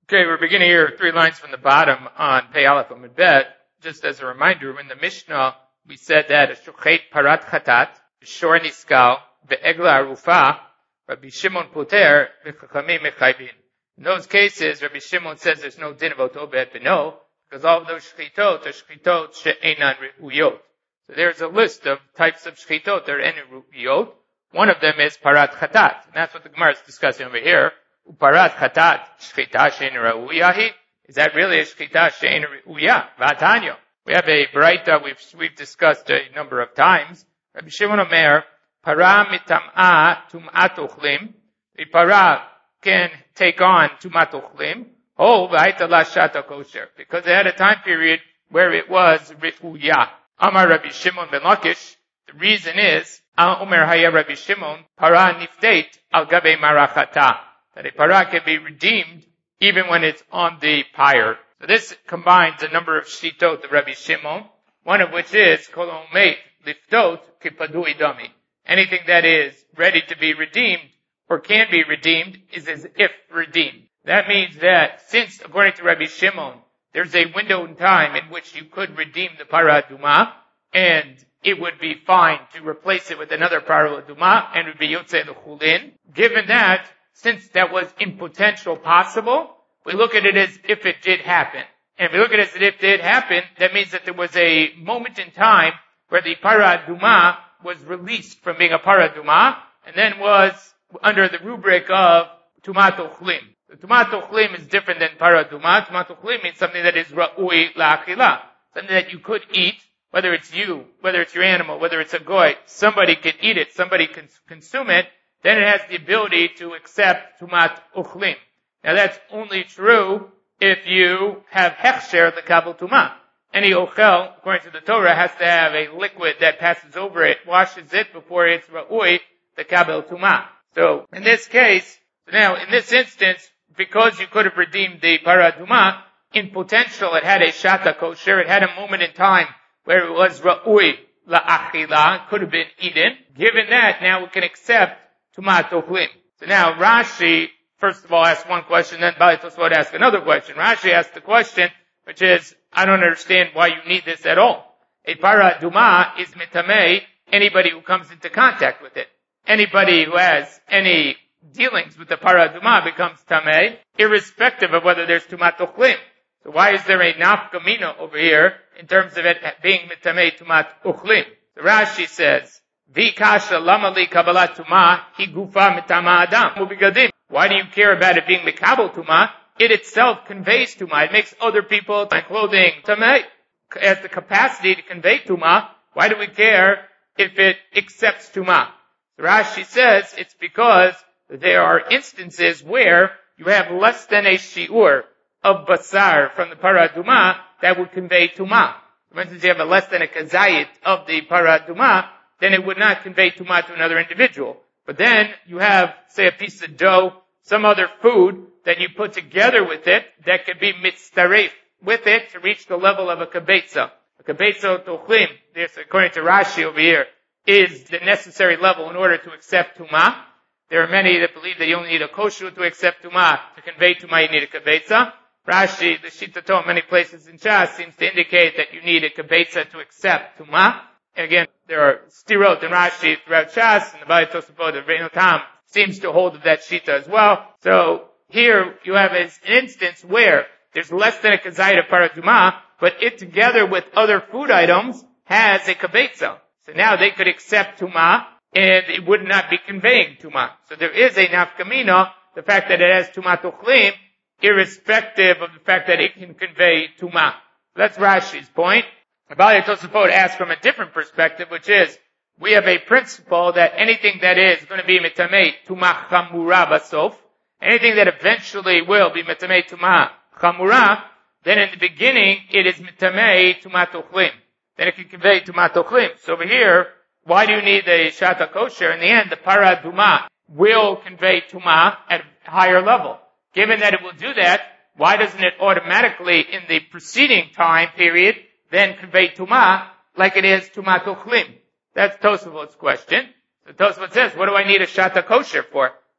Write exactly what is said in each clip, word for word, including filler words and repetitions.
Okay, we're beginning here three lines from the bottom on Pei Aleph Amud Bet. Just as a reminder, in the Mishnah, we said that a shochet parat chatat, shor niskal, ve'egla arufa, Rabbi Shimon puter, v'chachamim mechayvin. In those cases, Rabbi Shimon says there's no din of oto be'et beno, because all of those shchitot are shchitot she'enan re'uyot. So there's a list of types of shchitot that are enan re'uyot. One of them is parat chatat, and that's what the Gemara is discussing over here. Uparat chatat shchita she'en ra'uyahi. Is that really a shchita she'en ra'uyah? V'atanyo. We have a braita we've we've discussed a number of times. Rabbi Shimon Omer, para mitam'a tum'at ochlim. The para can take on tum'at ochlim. Oh, v'aita la shata kosher, because they had a time period where it was re'uyah. Amar Rabbi Shimon ben Lakish. The reason is, Omer haya Rabbi Shimon, para niftet al gabe marachata. That a para can be redeemed even when it's on the pyre. So this combines a number of shitot of Rabbi Shimon, one of which is kolon meit liftot kipadui dami. Anything that is ready to be redeemed or can be redeemed is as if redeemed. That means that since, according to Rabbi Shimon, there's a window in time in which you could redeem the para aduma, and it would be fine to replace it with another para aduma, and it would be yotzei l'chulin. Given that, since that was in potential possible, we look at it as if it did happen. And if we look at it as if it did happen, that means that there was a moment in time where the para aduma was released from being a para aduma, and then was under the rubric of tumat ochlim. The tumat ochlim is different than para aduma. Tumat ochlim means something that is ra'ui la'achila, something that you could eat, whether it's you, whether it's your animal, whether it's a goy, somebody can eat it, somebody can consume it, then it has the ability to accept tumat ochlim. Now that's only true if you have hechsher the kabel tumah. Any ochel, according to the Torah, has to have a liquid that passes over it, washes it before it's ra'ui the kabel tumah. So in this case, now in this instance, because you could have redeemed the para tumah, in potential it had a shata kosher, it had a moment in time where it was ra'ui la'achila, could have been eaten. Given that, now we can accept tumat ochlim. So now Rashi, first of all, ask one question, then Bali Tosfot ask another question. Rashi asked the question, which is, I don't understand why you need this at all. A para aduma is mitamei, anybody who comes into contact with it. Anybody who has any dealings with the para aduma becomes tamei, irrespective of whether there's tumat ochlim. So why is there a nafkamina over here in terms of it being mitamei tumat ochlim? So Rashi says, Vikasha lamali kabbalat tuma hi gufa mitama adam ubigadim. Why do you care about it being mikabel tuma? It itself conveys tuma. It makes other people and clothing tamei. It has the capacity to convey tuma. Why do we care if it accepts tuma? Rashi says it's because there are instances where you have less than a shiur of basar from the para aduma that would convey tuma. For instance, you have a less than a kazayit of the para aduma, then it would not convey tuma to another individual. But then you have, say, a piece of dough, some other food that you put together with it that could be mitzaref with it to reach the level of a kibetza. A kibetza tochlim, this according to Rashi over here, is the necessary level in order to accept tuma. There are many that believe that you only need a kosher to accept tuma. To convey tuma, you need a kibetza. Rashi, the Shitato in many places in Shas seems to indicate that you need a kibetza to accept tuma. Again, there are stirot and Rashi throughout Shas, and the Bali Tosafot, the Reino Tam, seems to hold of that shita as well. So here you have an instance where there's less than a kazayit of paraduma, but it together with other food items has a kabetza. So now they could accept tuma, and it would not be conveying tuma. So there is a nafkamina, the fact that it has tuma tochlim, irrespective of the fact that it can convey tuma. That's Rashi's point. Abali Tosafot asks from a different perspective, which is, we have a principle that anything that is going to be mitamei tuma chamura basof, anything that eventually will be mitamei tuma chamura, then in the beginning it is mitamei tuma tochlim. Then it can convey tuma tochlim. So over here, why do you need the shata kosher? In the end, the para duma will convey tuma at a higher level. Given that it will do that, why doesn't it automatically in the preceding time period then convey tuma like it is tuma tochlim? That's Tosafot's question. So Tosafot says, what do I need a shata kosher for?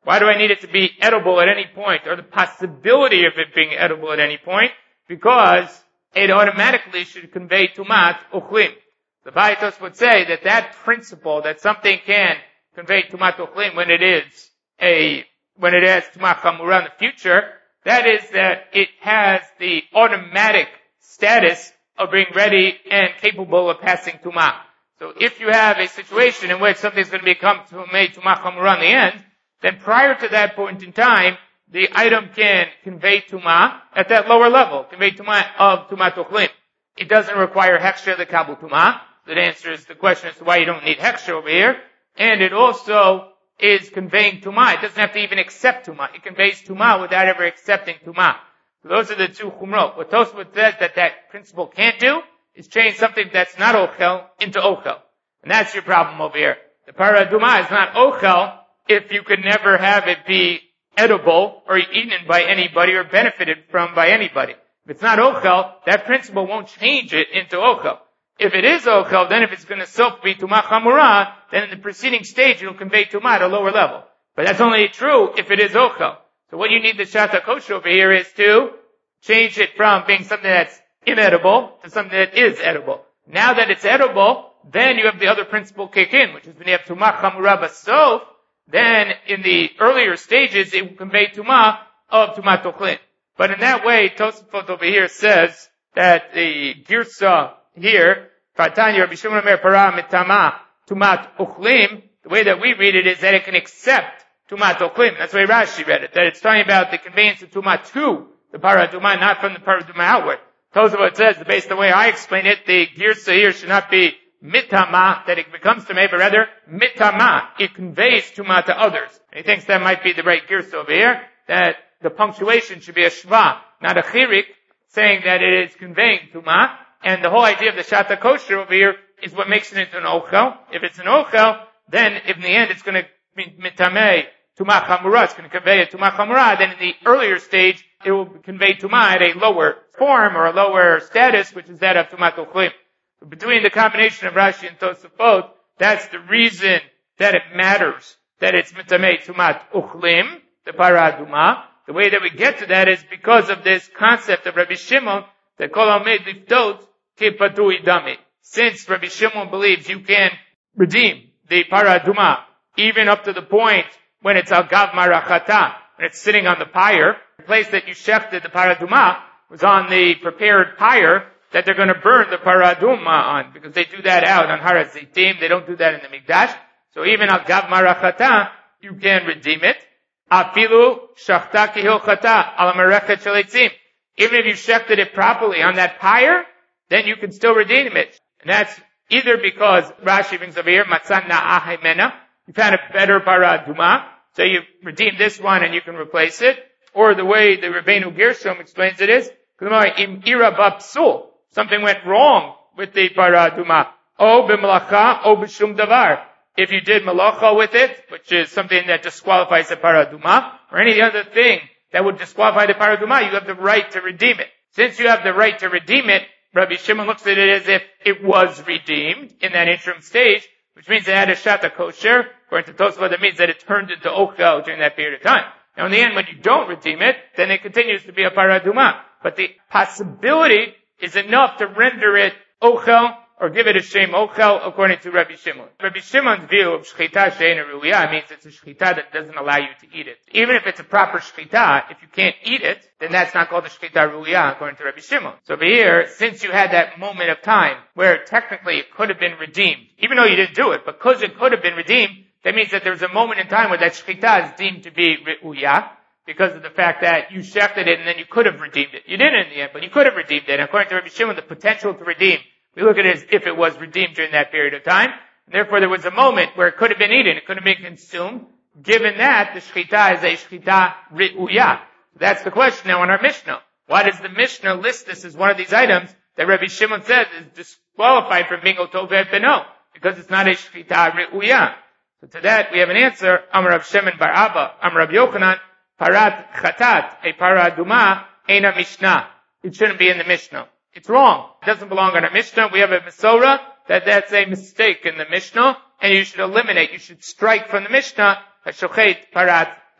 Why do I need it to be edible at any point, or the possibility of it being edible at any point? Because it automatically should convey tumat uchlim. The Baitos would say that that principle, that something can convey tumat uchlim when it is a, when it has tumat chamura in the future, that is that it has the automatic status of being ready and capable of passing tumat. So if you have a situation in which something's going to become made tumat chamura in the end, then prior to that point in time, the item can convey tumah at that lower level, convey tumah of tumat uchlim. It doesn't require hechsher the kabul tumah. That answers the question as to why you don't need hechsher over here. And it also is conveying tumah. It doesn't have to even accept tumah. It conveys tumah without ever accepting tumah. So those are the two chumrot. What Tosfot says that that principle can't do is change something that's not ochel into ochel. And that's your problem over here. The paraduma is not ochel if you could never have it be edible or eaten by anybody or benefited from by anybody. If it's not ochel, that principle won't change it into ochel. If it is ochel, then if it's going to self be tumah chamura, then in the preceding stage it'll convey tumah at a lower level. But that's only true if it is ochel. So what you need the shata kosher over here is to change it from being something that's inedible to something that is edible. Now that it's edible, then you have the other principle kick in, which is when you have tumah chamura basof, then in the earlier stages it will convey tumah of tumat uchlim. But in that way, Tosafot over here says that the girsa here, Fatanya Rabbi Shimon Omer para mitama tumat uchlim, the way that we read it is that it can accept tumat uchlim. That's the way Rashi read it. That it's talking about the conveyance of tumat to the paraduma, not from the paraduma outward. Tosafot says, based on the way I explain it, the girsa here should not be mitama, that it becomes tumah, but rather mitama, it conveys tumah to others. And he thinks that might be the right girsa over here, that the punctuation should be a shva, not a chirik, saying that it is conveying tumah. And the whole idea of the shata kosher over here is what makes it into an ochel. If it's an ochel, then in the end it's going to be mitameh tumah chamura. It's going to convey a tumah chamura. Then in the earlier stage, it will convey tumah at a lower form or a lower status, which is that of tumat uchlim. So between the combination of Rashi and Tosafot, that's the reason that it matters that it's mitameh tumat uchlim, the paraduma. The way that we get to that is because of this concept of Rabbi Shimon that kol hamed liftot kipatui dami. Since Rabbi Shimon believes you can redeem the paraduma even up to the point when it's al gav marachata, when it's sitting on the pyre, the place that you shechted the paraduma was on the prepared pyre that they're going to burn the paraduma on, because they do that out on Har HaZeitim. They don't do that in the Mikdash. So even al gav marachata, you can redeem it. Afilu shachta kihilchata ala merechet shel eitzim. Even if you shechted it properly on that pyre, then you can still redeem it. And that's either because Rashi brings over here, matzan na'ah mena, you found a better paraduma, so you redeem this one and you can replace it. Or the way the Rabbeinu Gershom explains it is, im ira bapsul, something went wrong with the paraduma. O b'melacha, o b'shum davar. If you did malacha with it, which is something that disqualifies the paraduma, or any other thing that would disqualify the paraduma, you have the right to redeem it. Since you have the right to redeem it, Rabbi Shimon looks at it as if it was redeemed in that interim stage, which means it had a shata kosher. According to Tosafot, that means that it turned into ochel during that period of time. Now in the end, when you don't redeem it, then it continues to be a paraduma. But the possibility is enough to render it ochel, or give it a shem ochel, according to Rabbi Shimon. Rabbi Shimon's view of shchita she'eina ruya means it's a shchita that doesn't allow you to eat it. Even if it's a proper shchita, if you can't eat it, then that's not called a shchita ruya, according to Rabbi Shimon. So over here, since you had that moment of time where technically it could have been redeemed, even though you didn't do it, because it could have been redeemed, that means that there's a moment in time where that shchita is deemed to be ruya, because of the fact that you shechted it and then you could have redeemed it. You didn't in the end, but you could have redeemed it. And according to Rabbi Shimon, the potential to redeem, we look at it as if it was redeemed during that period of time. Therefore, there was a moment where it could have been eaten, it could have been consumed. Given that, the shchita is a shchita ri'uya. That's the question now in our Mishnah. Why does the Mishnah list this as one of these items that Rabbi Shimon says is disqualified from being otov beno? Because it's not a shchita ri'uya. So to that, we have an answer. Amar Rav Shemen bar Abba, Amar Rav Yochanan, parat chatat, a paraduma, eina Mishnah. It shouldn't be in the Mishnah. It's wrong. It doesn't belong in our Mishnah. We have a Masorah that that's a mistake in the Mishnah, and you should eliminate, you should strike from the Mishnah, a shochet parat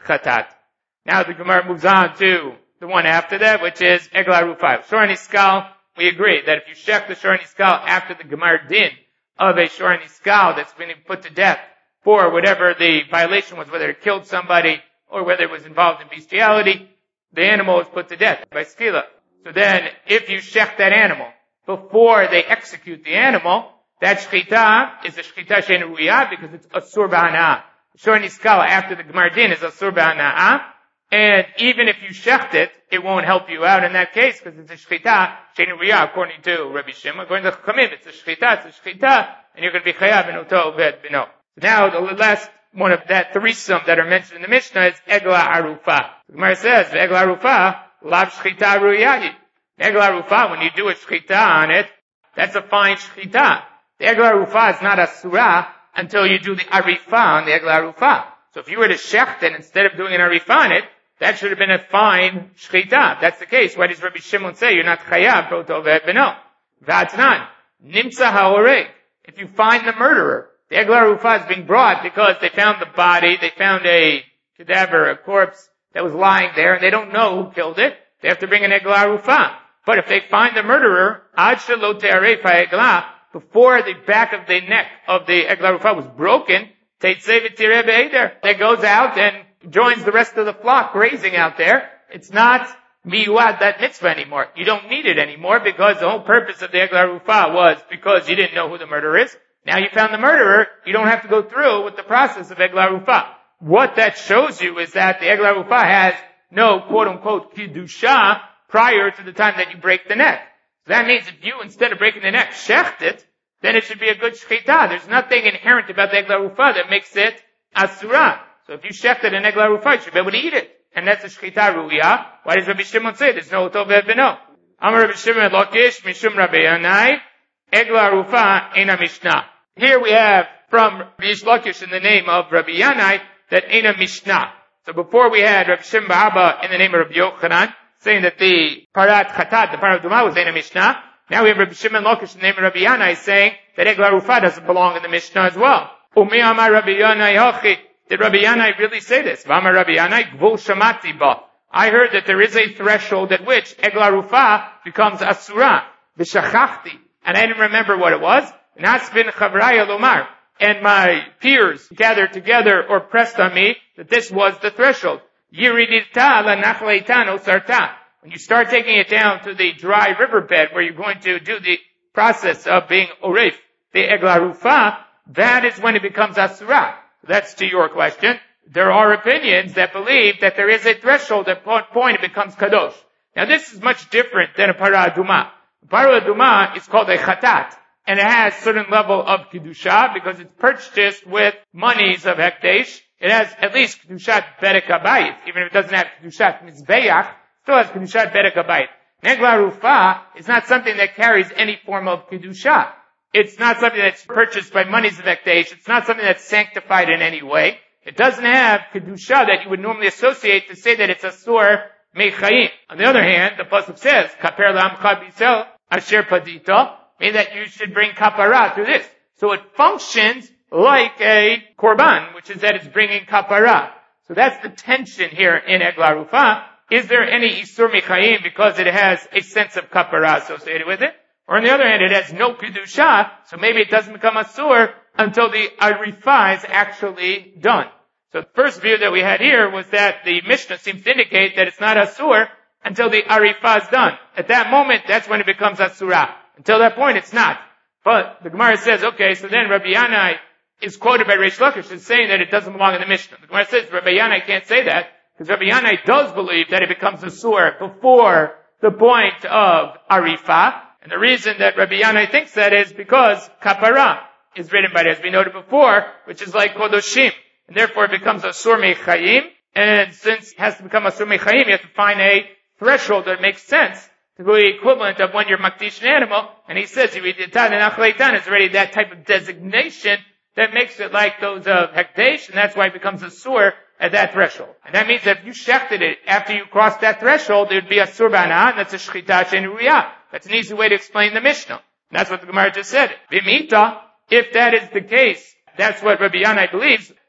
chatat. Now the Gemara moves on to the one after that, which is Egla Rufa. Shor Niskal, we agree that if you shech the Shor Niskal after the Gemar Din of a Shor Niskal that's been put to death for whatever the violation was, whether it killed somebody or whether it was involved in bestiality, the animal was put to death by skila. So then, if you shech that animal before they execute the animal, that shchita is a shchita she'en ruya because it's asur b'hana'ah. Shor Niskal after the Gemar Din is asur b'hana'ah. And even if you shecht it, it won't help you out in that case because it's a shchita she'en ruya according to Rabbi Shimon. According to Chachamim, it's a shchita, it's a shchita, and you're going to be chayav in oto ved bino. Now, the last one of that threesome that are mentioned in the Mishnah is Egla Arufa. The Gemara says, Egla Arufa, lav shchita ruyahi. Egla Arufa, when you do a shchita on it, that's a fine shchita. The Egla Arufa is not a surah until you do the Arifa on the Egla Arufa. So if you were to shecht it instead of doing an Arifa on it, that should have been a fine shchita. If that's the case, why does Rabbi Shimon say you're not chayav proto ve'beno? V'atnan. Nimsa ha'oreg. If you find the murderer, the Egla Arufa is being brought because they found the body, they found a cadaver, a corpse that was lying there, and they don't know who killed it. They have to bring an Egla Arufa. But if they find the murderer, ad shelo te'aref ha'egla, before the back of the neck of the Egla Arufa was broken, teitzei v'tireh be'eder. That goes out and joins the rest of the flock grazing out there. It's not miyuad, that mitzvah anymore. You don't need it anymore because the whole purpose of the Egla Arufa was because you didn't know who the murderer is. Now you found the murderer, you don't have to go through with the process of Egla Arufa. What that shows you is that the Egla Arufa has no quote-unquote kiddusha prior to the time that you break the neck. So that means if you, instead of breaking the neck, shecht it, then it should be a good shchita. There's nothing inherent about the Egla Arufa that makes it asura. So if you shechted an Egla Arufa, you should be able to eat it. And that's a shchita ruya. Why does Rabbi Shimon say there's no tov beno? Amar Rabbi Shimon lokish mishum Rabbi Yanai Egla Arufa ena mishnah. Here we have from Rish Lakish in the name of Rabbi Yanai that ena mishnah. So before we had Rabbi Shimon bar Abba in the name of Rabbi Yochanan saying that the parat chatat, the parat duma was ena mishnah. Now we have Rabbi Shimon Lakish in the name of Rabbi Yanai saying that Egla Arufa doesn't belong in the mishnah as well. Umi amar Rabbi Yanai hachi. Did Rabbi Yanai really say this? V'amar Rabbi Yanai gvul shamati ba. I heard that there is a threshold at which Egla Arufa becomes asura. V'shachachti. And I didn't remember what it was. Nas bin Chavraya Lomar, and my peers gathered together or pressed on me that this was the threshold. Yiridita la nachleitan osarta. When you start taking it down to the dry riverbed where you're going to do the process of being oref, the Egla Arufa, that is when it becomes asura. That's to your question. There are opinions that believe that there is a threshold at what point it becomes kadosh. Now this is much different than a para aduma. A para aduma is called a chatat. And it has a certain level of kedusha because it's purchased with monies of hekdesh. It has at least kedushat bedek habayit, even if it doesn't have kedushat mizbeach, still has kedushat bedek habayit. Egla Arufa is not something that carries any form of kedusha. It's not something that's purchased by monies of hekdesh. It's not something that's sanctified in any way. It doesn't have kedusha that you would normally associate to say that it's asur mechayim. On the other hand, the pasuk says, "Kaper la'amcha b'Yisrael asher padita." Meaning that you should bring kapara through this. So it functions like a korban, which is that it's bringing kapara. So that's the tension here in Egla Arufa. Is there any isur michayim because it has a sense of kapara associated with it? Or on the other hand, it has no kedusha, so maybe it doesn't become asur until the arifa is actually done. So the first view that we had here was that the Mishnah seems to indicate that it's not asur until the arifa is done. At that moment, that's when it becomes asura. Until that point, it's not. But the Gemara says, okay, so then Rabbi Yanai is quoted by Reish Lakish as saying that it doesn't belong in the Mishnah. The Gemara says Rabbi Yanai can't say that because Rabbi Yanai does believe that it becomes a sur before the point of Arifa. And the reason that Rabbi Yanai thinks that is because kapara is written by it, as we noted before, which is like kodoshim. And therefore it becomes a sur mechayim. And since it has to become a sur mechayim, you have to find a threshold that makes sense to be the equivalent of when you're makdish an animal, and he says, Yividitan and Achleitan is already that type of designation that makes it like those of Hekdesh, and that's why it becomes a sur at that threshold. And that means that if you shechted it after you crossed that threshold, it would be a sur b'ana, and that's a shchita she'en ruya. That's an easy way to explain the Mishnah. And that's what the Gemara just said. V'mita, if that is the case, that's what Rabbi Yanai believes,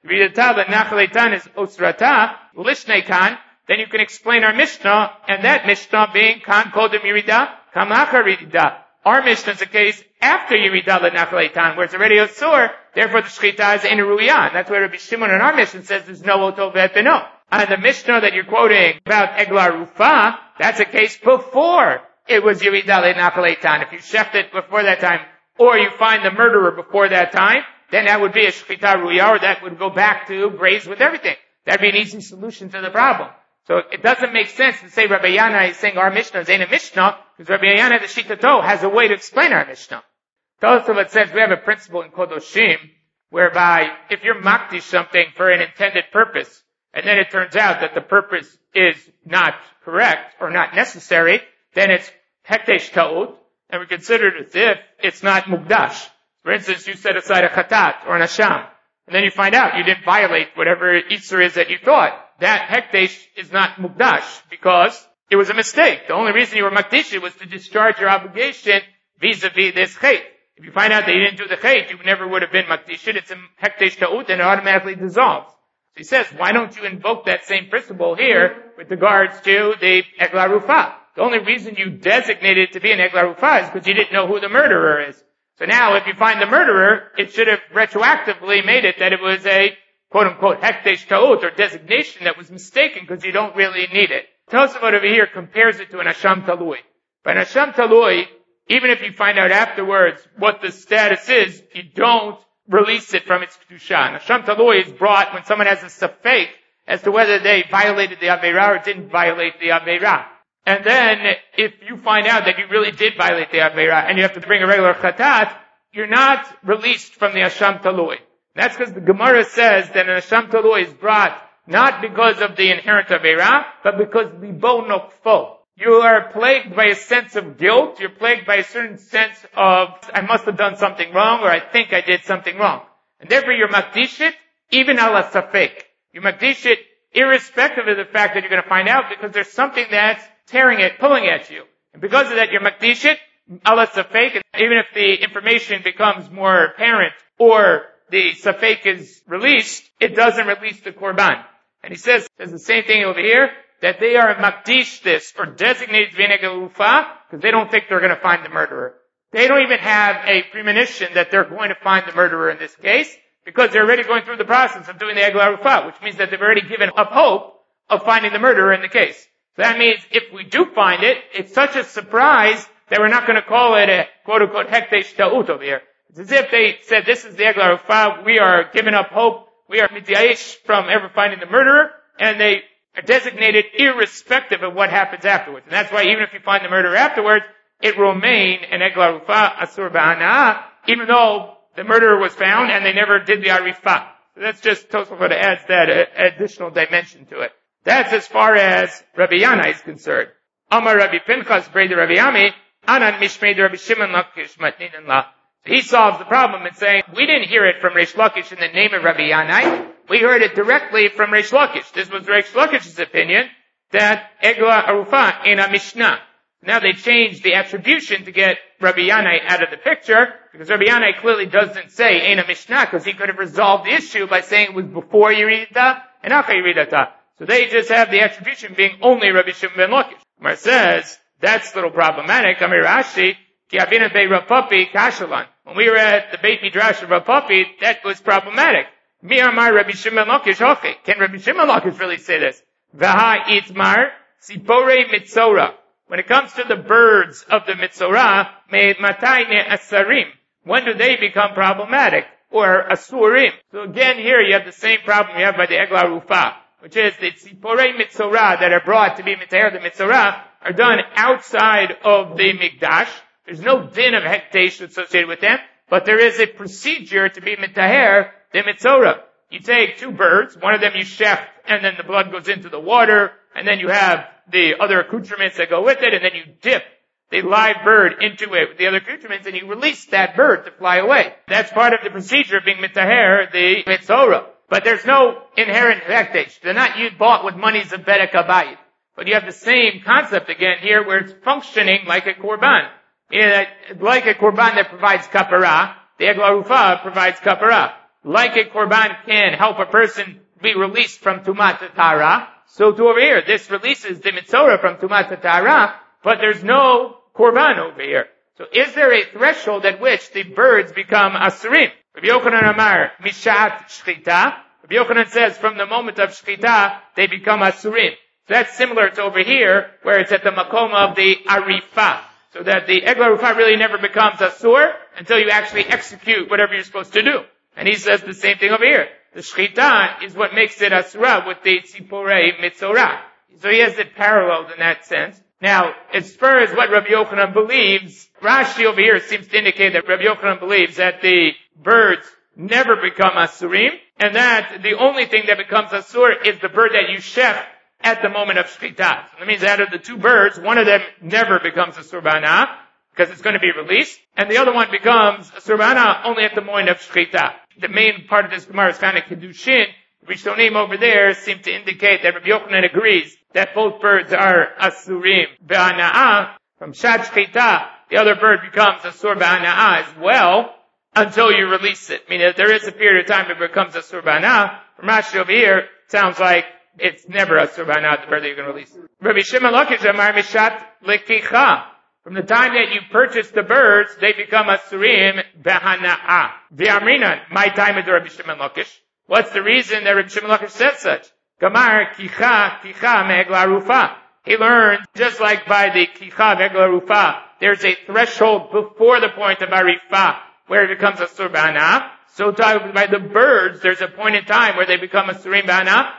Yiridata lenachal eitan is osrata, lishnei kan, then you can explain our Mishnah, and that Mishnah being kan kodem yirida, kam achar yirida. Our Mishnah is a case after Yirida lenachal eitan, where it's already osur, therefore the shchita is in ruya. That's where Rabbi Shimon in our Mishnah says there's no otov beno. And the Mishnah that you're quoting about Egla Rufa, that's a case before it was Yirida lenachal eitan. If you shecht it before that time, or you find the murderer before that time, then that would be a shchita ruya, or that would go back to braise with everything. That'd be an easy solution to the problem. So it doesn't make sense to say Rabbi Yana is saying our Mishnah is ain't a Mishnah, because Rabbi Yana the Shitato has a way to explain our Mishnah. Tosafot says we have a principle in Kodoshim, whereby if you're makdish something for an intended purpose, and then it turns out that the purpose is not correct or not necessary, then it's hekdesh ta'ut, and we consider it as if it's not mukdash. For instance, you set aside a chatat or an asham, and then you find out you didn't violate whatever Isser is that you thought. That hekdesh is not mukdash because it was a mistake. The only reason you were makdish was to discharge your obligation vis-a-vis this chait. If you find out that you didn't do the chait, you never would have been makdish. It's a hekdesh ta'ut and it automatically dissolves. So he says, why don't you invoke that same principle here with regards to the Egla Rufa? The only reason you designated it to be an Egla Rufa is because you didn't know who the murderer is. So now if you find the murderer, it should have retroactively made it that it was a quote-unquote hekdesh ta'ut, or designation that was mistaken because you don't really need it. Tosafot over here compares it to an asham talui. But an asham talui, even if you find out afterwards what the status is, you don't release it from its kedusha. An asham talui is brought when someone has a safek as to whether they violated the aveira or didn't violate the aveira. And then, if you find out that you really did violate the aveira and you have to bring a regular chatat, you're not released from the asham talui. That's because the Gemara says that an asham talui is brought not because of the inherent aveira, but because libo nokfo. You are plagued by a sense of guilt. You're plagued by a certain sense of, I must have done something wrong, or I think I did something wrong. And therefore you're makdish it, even ala safek. You makdish it irrespective of the fact that you're going to find out, because there's something that's tearing it, pulling at you. And because of that, you're makdish it, ala safek, and even if the information becomes more apparent, or the safek is released, it doesn't release the korban. And he says, there's the same thing over here, that they are makdish this, or designated to be an Egla Rufa, because they don't think they're going to find the murderer. They don't even have a premonition that they're going to find the murderer in this case, because they're already going through the process of doing the Egla Rufa, which means that they've already given up hope of finding the murderer in the case. So that means if we do find it, it's such a surprise that we're not going to call it a quote-unquote hekdesh ta'ut over here. It's as if they said, this is the Egla Rufa, we are giving up hope, we are mityayish from ever finding the murderer, and they are designated irrespective of what happens afterwards. And that's why even if you find the murderer afterwards, it will remain an Egla Rufa asur ba'ana'ah, even though the murderer was found and they never did the arifa. So that's just Tosafot adds that uh, additional dimension to it. That's as far as Rabbi Yana is concerned. Amar Rabbi Pinchas Breda Rabbi Ami, Anan Mishmei Rabbi Shimon Lakish Matninan La. He solves the problem in saying, we didn't hear it from Reish Lakish in the name of Rabbi Yanai. We heard it directly from Reish Lakish. This was Reish Lakish's opinion that Egla Arufa in a Mishnah. Now they changed the attribution to get Rabbi Yanai out of the picture, because Rabbi Yanai clearly doesn't say in a Mishnah, because he could have resolved the issue by saying it was before Yerida and after Yeridata. So they just have the attribution being only Rabbi Shimon ben Lakish. Mar says, that's a little problematic. Amir Rashi, Ki Avina Bei Rav Papi Kashalan. When we were at the Beit Midrash of Rav Papi, that was problematic. Mi Amar Rabbi Shimon Lakish Hoche. Can Rabbi Shimon Lakish really say this? Vaha Itmar Sipore Mitzora. When it comes to the birds of the Mitzora, Me Matai Ne Asarim. When do they become problematic? Or Asurim. So again here you have the same problem you have by the Egla Rufa, which is the Tzipore Mitzora that are brought to be Mitahar the Mitzora are done outside of the Mikdash. There's no din of hekdesh associated with them, but there is a procedure to be Mitahar the Mitzora. You take two birds, one of them you shecht, and then the blood goes into the water, and then you have the other accoutrements that go with it, and then you dip the live bird into it with the other accoutrements, and you release that bird to fly away. That's part of the procedure of being Mitahar the Mitzora. But there's no inherent hekdesh. They're not you bought with monies of Bedek Habayit. But you have the same concept again here where it's functioning like a korban. Meaning that, like a korban that provides kapara, the Egla Rufa provides kapara. like a korban can help a person be released from tumat tara, so to over here, this releases the mitzorah from tumat tara, but there's no korban over here. So is there a threshold at which the birds become asurim? Rabbi Yochanan Amar, mishat shchita. Rabbi Yochanan says from the moment of shchita, they become asurim. So that's similar to over here, where it's at the makom of the arifa. So that the egla rufa really never becomes asur until you actually execute whatever you're supposed to do. And he says the same thing over here. The shchita is what makes it asura with the tzipurei mitzorah. So he has it paralleled in that sense. Now, as far as what Rabbi Yochanan believes, Rashi over here seems to indicate that Rabbi Yochanan believes that the birds never become asurim, and that the only thing that becomes asur is the bird that you shech at the moment of shchita. So that means out of the two birds, one of them never becomes asur b'ana, because it's going to be released, and the other one becomes asur b'ana only at the moment of shchita. The main part of this Gemara is kind of kedushin. Rishonim over there seem to indicate that Rabbi Yochanan agrees that both birds are asurim b'ana'ah. From shat shchita, the other bird becomes asur b'ana'ah as well until you release it. Meaning that there is a period of time it becomes asur b'ana'ah. From Rashi over here, it sounds like it's never asur b'ana'ah, the bird that you're going to release. Rabbi Shimon Lakish Amar mishat lekicha. From the time that you purchase the birds, they become asurim b'hana'ah. V'amrinan, my time is Rabbi Shimon Lakish. What's the reason that Rabbi Shimon Lakish said such? Gamar kicha kicha me'egla rufa. He learned, just like by the kicha me'egla rufa, there's a threshold before the point of arifa, where it becomes a sur b'ana. So by the birds, there's a point in time where they become a surim b'ana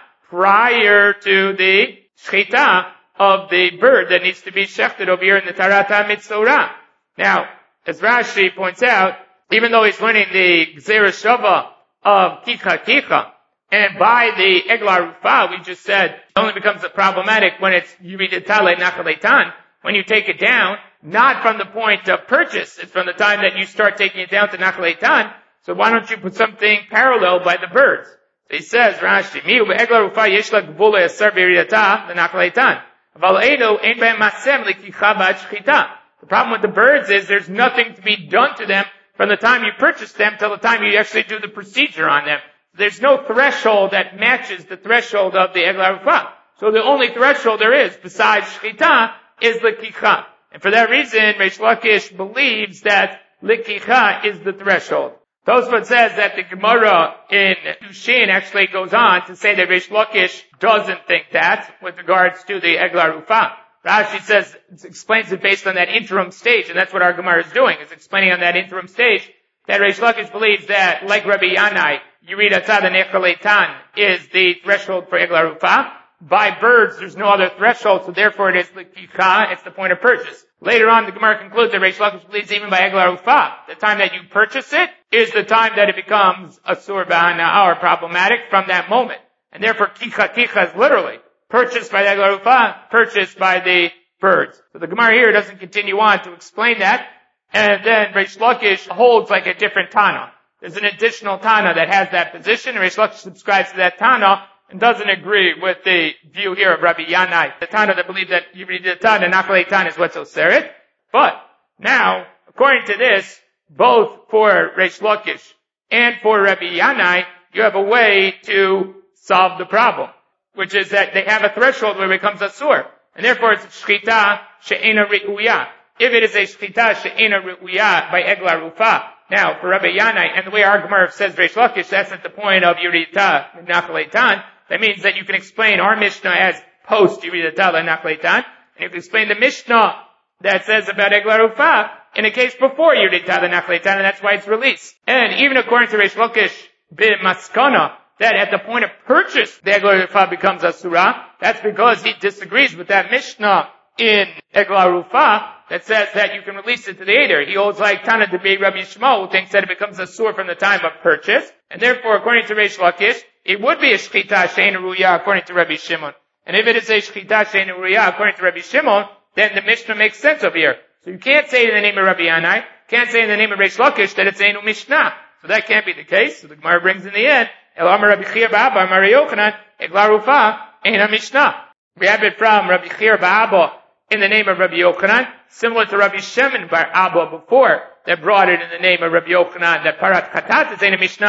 prior to the shchita of the bird that needs to be shechted over here in the tarata mitzorah. Now, as Rashi points out, even though he's learning the gzera shava of kicha kicha, and by the egla rufa, we just said, it only becomes problematic when it's yuridetale nachaletan, when you take it down, not from the point of purchase, it's from the time that you start taking it down to nachaletan. So why don't you put something parallel by the birds? So he says, Rashi, miu be'egla rufa yesh la gvula yasar b'yiridata l'nachaletan. Aval edo ein be'em masem l'kicha b'ad shchita. The problem with the birds is there's nothing to be done to them from the time you purchase them till the time you actually do the procedure on them. There's no threshold that matches the threshold of the egla rufa. So the only threshold there is, besides shchita, is l'kicha. And for that reason, Reish Lakish believes that l'kicha is the threshold. Tosfot says that the Gemara in Dushin actually goes on to say that Reish Lakish doesn't think that with regards to the egla rufa. Rashi says, explains it based on that interim stage, and that's what our Gemara is doing, is explaining on that interim stage that Reish Lakish believes that, like Rabbi Yanai, Yuridata the Nechaletan is the threshold for egla rufa. By birds, there's no other threshold, so therefore it is the kicha, it's the point of purchase. Later on, the Gemara concludes that Reish Lakish believes even by egla rufa, the time that you purchase it is the time that it becomes asur b'ana or problematic from that moment. And therefore, kicha kicha is literally purchased by the egla rufa, purchased by the birds. So the Gemara here doesn't continue on to explain that, and then Reish Lakish holds like a different Tana. There's an additional Tana that has that position, and Reish Lakish subscribes to that Tana, and doesn't agree with the view here of Rabbi Yanai, the Tana that believes that Yuridatan and Nachaletan is what's oseret. But now, according to this, both for Reish Lakish and for Rabbi Yanai, you have a way to solve the problem, which is that they have a threshold where it becomes asur, and therefore it's shchita she'ena re'uya. If it is a shchita she'ena re'uya by egla rufa, now for Rabbi Yanai, and the way our Gemara says Reish Lakish, that's at the point of Yuridata Nachaletan. That means that you can explain our Mishnah as post Yuridata Nachaletan, and you can explain the Mishnah that says about egla rufa in a case before Yuridata Nachaletan, and that's why it's released. And even according to Reish Lakish b'maskana, that at the point of purchase the egla rufa becomes asura, that's because he disagrees with that Mishnah in egla rufa that says that you can release it to the Eder. He holds like Tana Debei Rabbi Shmuel, who thinks that it becomes asur from the time of purchase, and therefore according to Reish Lakish, it would be a shchita she'ena ruya according to Rabbi Shimon. And if it is a shchita she'ena ruya according to Rabbi Shimon, then the Mishnah makes sense over here. So you can't say in the name of Rabbi Yanai, can't say in the name of Reish Lakish that it's Einu Mishnah. So that can't be the case. So the Gemara brings in the end, El Amar Rabbi Chir Ba'aba, Amar Yochanan, Egla Rufa, Eina Mishnah. We have it from Rabbi Chir Ba'aba in the name of Rabbi Yochanan, similar to Rabbi Shimon Bar Abba before, that brought it in the name of Rabbi Yochanan, that Parat Chatat is Eina Mishnah.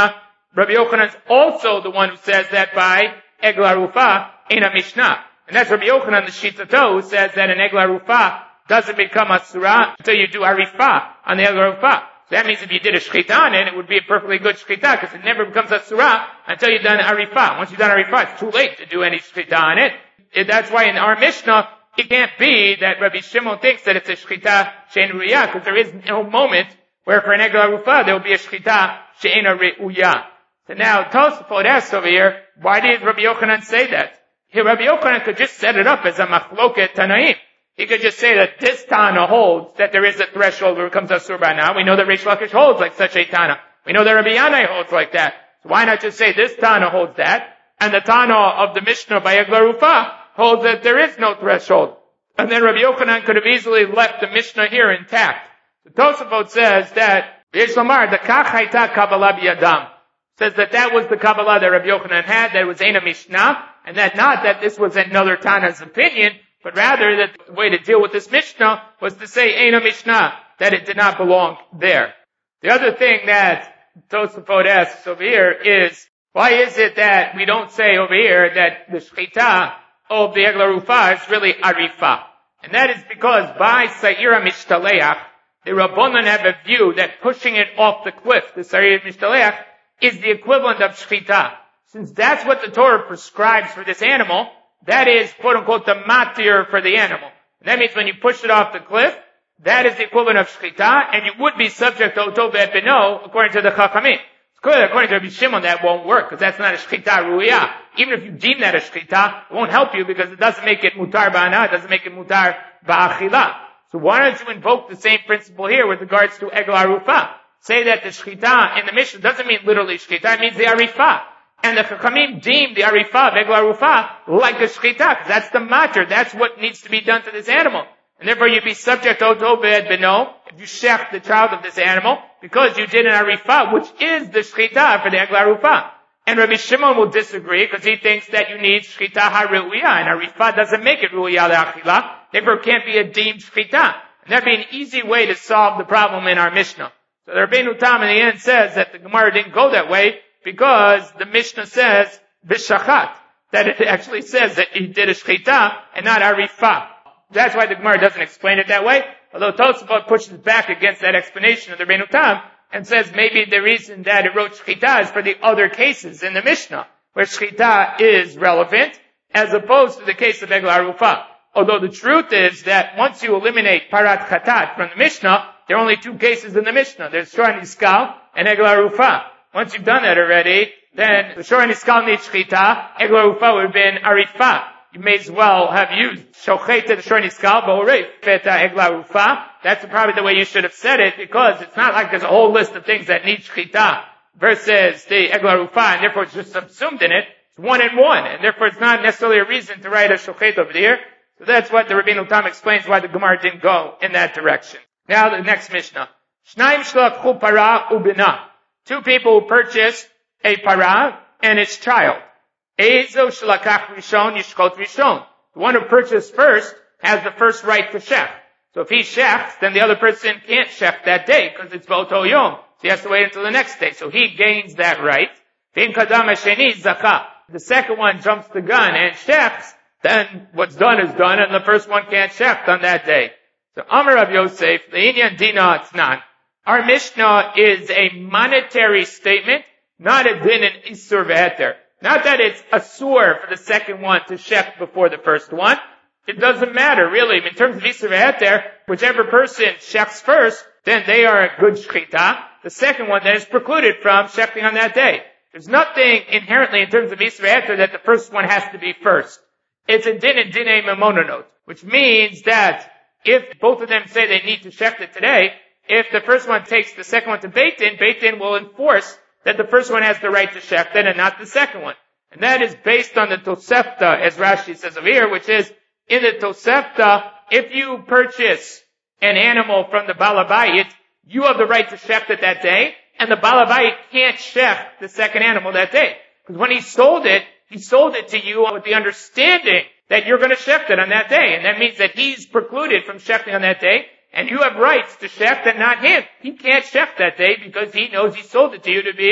Rabbi Yochanan is also the one who says that by Egla Rufa in a Mishnah. And that's Rabbi Yochanan, the Shitato, who says that an Egla Rufa doesn't become a surah until you do Arifa on the Egla Rufa. So that means if you did a shchita on it, it would be a perfectly good shchita, because it never becomes a surah until you've done Arifa. Once you've done Arifa, it's too late to do any shchita on it. That's why in our Mishnah, it can't be that Rabbi Shimon thinks that it's a shchita she'en ruya, because there is no moment where for an Egla Rufa there will be a shchita she'en ruya. So now, Tosafot asks over here, why did Rabbi Yochanan say that? Here, Rabbi Yochanan could just set it up as a machloket tanaim. He could just say that this Tana holds that there is a threshold where it comes asur now. We know that Reish Lakish holds like such a Tana. We know that Rabbi Yanai holds like that. So why not just say this Tana holds that, and the Tana of the Mishnah by Egla Rufa holds that there is no threshold. And then Rabbi Yochanan could have easily left the Mishnah here intact. The Tosafot says that, Yesh Lomar, the Kach Haita Kabbalah B'Yadam, says that that was the Kabbalah that Rabbi Yochanan had, that it was Eina Mishnah, and that not that this was another Tana's opinion, but rather that the way to deal with this Mishnah was to say Eina Mishnah, that it did not belong there. The other thing that Tosafot asks over here is, why is it that we don't say over here that the Shchita of the Egla Rufa is really Arifa? And that is because by Sa'ira Mishtaleach, the Rabbanan have a view that pushing it off the cliff, the Sa'ira Mishtaleach, is the equivalent of Shchita. Since that's what the Torah prescribes for this animal, that is, quote unquote, the matir for the animal. And that means when you push it off the cliff, that is the equivalent of Shchita, and you would be subject to Oto Ve'Beno, according to the Chachamim. It's clear, according to Rabbi Shimon, that won't work, because that's not a Shchita Ruya. Even if you deem that a Shchita, it won't help you, because it doesn't make it Mutar Ba'ana, it doesn't make it Mutar Ba'achila. So why don't you invoke the same principle here with regards to Egla Rufa? Say that the Shchita in the Mishnah doesn't mean literally Shchita, it means the Arifa. And the Chachamim deemed the Arifa, Egla Rufa, like a Shchita, because that's the matter, that's what needs to be done to this animal. And therefore you'd be subject to Oto Ve'Beno, if you shech the child of this animal, because you did an Arifa, which is the Shchita for the Egla Rufa. And Rabbi Shimon will disagree, because he thinks that you need Shchita HaRe'uya, and Arifa doesn't make it Ru'ya Le'achila, therefore it can't be a deemed Shchita. And that'd be an easy way to solve the problem in our Mishnah. So the Rabbeinu Tam in the end says that the Gemara didn't go that way, because the Mishnah says, B'shachat, that it actually says that he did a Shchita, and not Arifa. That's why the Gemara doesn't explain it that way, although Tosafot pushes back against that explanation of the Rabbeinu Tam, and says maybe the reason that it wrote Shchita is for the other cases in the Mishnah, where Shchita is relevant, as opposed to the case of Egla Rufa. Although the truth is that once you eliminate Parat Chatat from the Mishnah, there are only two cases in the Mishnah. There's Shor Niskal and Egla Rufa. Once you've done that already, then the Shor Niskal needs Shchita, Egla Rufa would have been Arifa. You may as well have used Shochet to the Shor Niskal, B'orei Feta Egla Rufa. That's probably the way you should have said it, because it's not like there's a whole list of things that need Shchita versus the Egla Rufa, and therefore it's just subsumed in it. It's one and one, and therefore it's not necessarily a reason to write a Shochet over here. So that's what the Rabbeinu Tam explains why the Gemara didn't go in that direction. Now the next Mishnah. Shnaim shlakhu para ubina. Two people who purchase a para and its child. Ezo shlakach rishon yishkot rishon. The one who purchased first has the first right to shech. So if he shechs, then the other person can't shech that day because it's B'oto Yom. So he has to wait until the next day. So he gains that right. V'im kadam hasheni zakah. The second one jumps the gun and shechs, then what's done is done, and the first one can't shech on that day. So Amar Rav Yosef, Le'inyan dina atznan. Our Mishnah is a monetary statement, not a din and isur ve'eter. Not that it's asur for the second one to shech before the first one. It doesn't matter, really. In terms of isur ve'eter, whichever person shechs first, then they are a good shchita. The second one then is precluded from shechting on that day. There's nothing inherently in terms of isur ve'eter that the first one has to be first. It's a din and dinei mamononot, which means that if both of them say they need to shecht it today, if the first one takes the second one to Beit Din, Beit Din will enforce that the first one has the right to shecht it and not the second one. And that is based on the Tosefta, as Rashi says over here, which is, in the Tosefta, if you purchase an animal from the Balabayit, you have the right to shecht it that day, and the Balabayit can't shecht the second animal that day. Because when he sold it, he sold it to you with the understanding that you're going to shecht it on that day. And that means that he's precluded from shechting on that day, and you have rights to shecht and not him. He can't shecht that day because he knows he sold it to you to be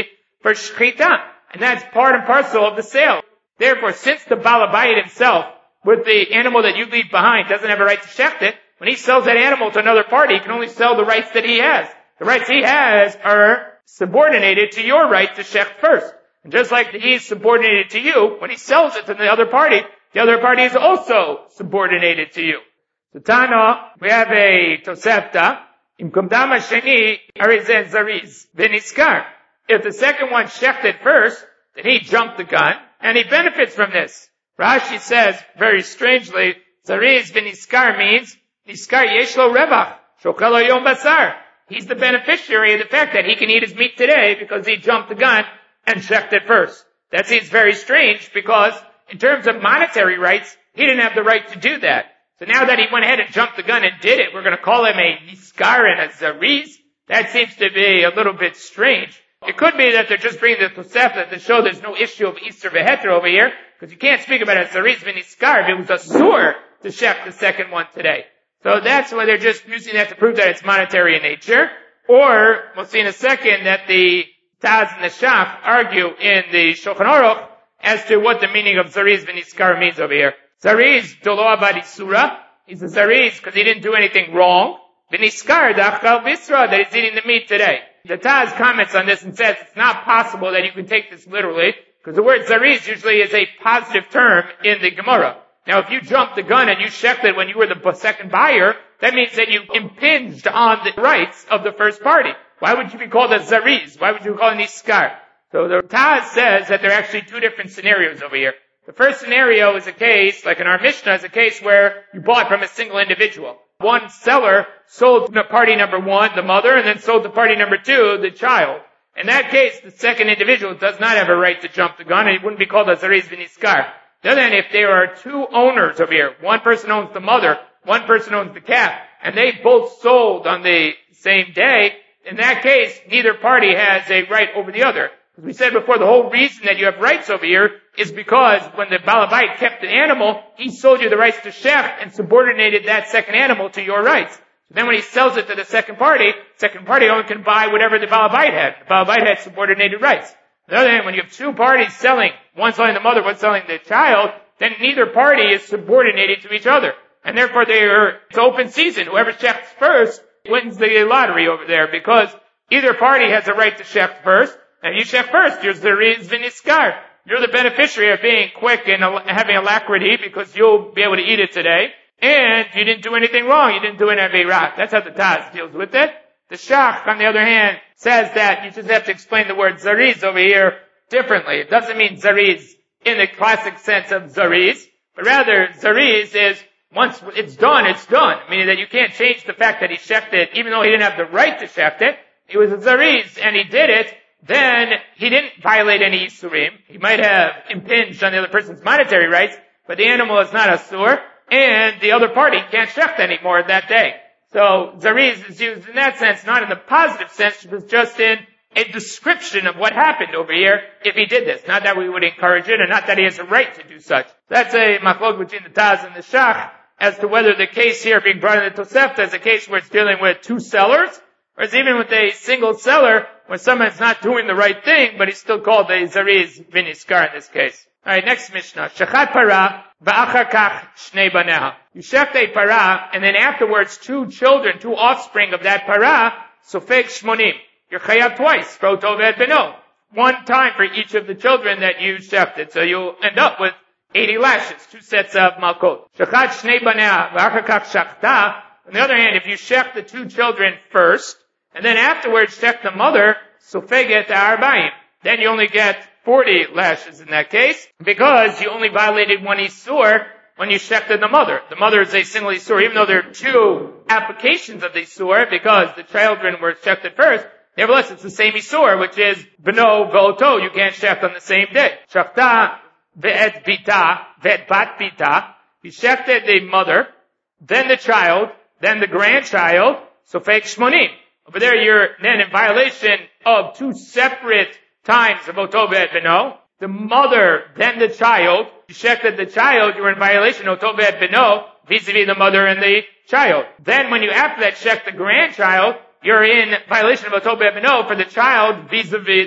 for shchita. And that's part and parcel of the sale. Therefore, since the Balabayit himself, with the animal that you leave behind, doesn't have a right to shecht it, when he sells that animal to another party, he can only sell the rights that he has. The rights he has are subordinated to your right to shecht first. And just like he's subordinated to you, when he sells it to the other party, the other party is also subordinated to you. So Tana, we have a Tosefta, Im Kumdama Sheni, Arizen Zariz, Veniskar. If the second one shechted first, then he jumped the gun, and he benefits from this. Rashi says, very strangely, Zariz Veniskar means, Niskar Yeshlo Revach, Shokalo Yom Basar. He's the beneficiary of the fact that he can eat his meat today because he jumped the gun and shechted first. That seems very strange because in terms of monetary rights, he didn't have the right to do that. So now that he went ahead and jumped the gun and did it, we're going to call him a Niskar and a Zariz. That seems to be a little bit strange. It could be that they're just bringing the Tosefta to show there's no issue of Easter Veheter over here, because you can't speak about a Zariz Veniskar if it was a sur to shech the second one today. So that's why they're just using that to prove that it's monetary in nature. Or, we'll see in a second that the Taz and the Shach argue in the Shulchan Aruch as to what the meaning of Zariz Veniskar means over here. Zariz, Dolo Abadi Surah, he's a Zariz because he didn't do anything wrong. Veniskar, Dachal Visra, that he's eating the meat today. The Taz comments on this and says it's not possible that you can take this literally, because the word Zariz usually is a positive term in the Gemara. Now, if you jumped the gun and you shechted when you were the second buyer, that means that you impinged on the rights of the first party. Why would you be called a Zariz? Why would you be called an Iskar? So the Taz says that there are actually two different scenarios over here. The first scenario is a case, like in our Mishnah, is a case where you bought from a single individual. One seller sold to party number one, the mother, and then sold to party number two, the child. In that case, the second individual does not have a right to jump the gun, and he wouldn't be called a Zariz Veniskar. Then if there are two owners over here, one person owns the mother, one person owns the calf, and they both sold on the same day, in that case, neither party has a right over the other. As we said before, the whole reason that you have rights over here is because when the Balabait kept the animal, he sold you the rights to shech and subordinated that second animal to your rights. So then when he sells it to the second party, second party only can buy whatever the Balabait had. The Balabait had subordinated rights. On the other hand, when you have two parties selling, one selling the mother, one selling the child, then neither party is subordinated to each other. And therefore they are, it's open season. Whoever shechs first wins the lottery over there because either party has a right to shech first. And if you shech first, you're Zariz Veniskar. You're the beneficiary of being quick and having alacrity because you'll be able to eat it today. And you didn't do anything wrong. You didn't do an Aveirah. That's how the Taz deals with it. The Shach, on the other hand, says that you just have to explain the word Zariz over here differently. It doesn't mean Zariz in the classic sense of Zariz, but rather Zariz is once it's done, it's done. Meaning that you can't change the fact that he shecht it, even though he didn't have the right to shecht it. He was a Zariz and he did it, then he didn't violate any Isurim. He might have impinged on the other person's monetary rights, but the animal is not a sur, and the other party can't shecht anymore that day. So Zariz is used in that sense, not in the positive sense, but just in a description of what happened over here if he did this. Not that we would encourage it, and not that he has a right to do such. That's a machlok between the Taz and the Shach as to whether the case here being brought in the Tosefta is a case where it's dealing with two sellers, or it's even with a single seller where someone's not doing the right thing, but he's still called a Zariz Veniskar in this case. Alright, next Mishnah. Shachat para ba'achar kach shnei baneha. You shecht a para, and then afterwards two children, two offspring of that para, sofek shmonim. You're chayav twice, for toved beno. One time for each of the children that you shechted. So you'll end up with eighty lashes, two sets of malkot. Shachat shnei baneha ba'achar kach shachta. On the other hand, if you shecht the two children first, and then afterwards shecht the mother, sofeget arba'im. Then you only get forty lashes in that case, because you only violated one Isur when you shechted the mother. The mother is a single Isur, even though there are two applications of the Isur, because the children were shechted first, nevertheless it's the same Isur, which is Beno V'oto, you can't shecht on the same day. Shachta ve'et bita, ve'et bat bita, you shechted the mother, then the child, then the grandchild, sofek shmonim. Over there you're then in violation of two separate times of Otobed Beno. The mother, then the child. You shechted the child, you were in violation of Otobed Beno, vis-a-vis the mother and the child. Then when you after that shecht the grandchild, you're in violation of Otobed Beno for the child vis-a-vis the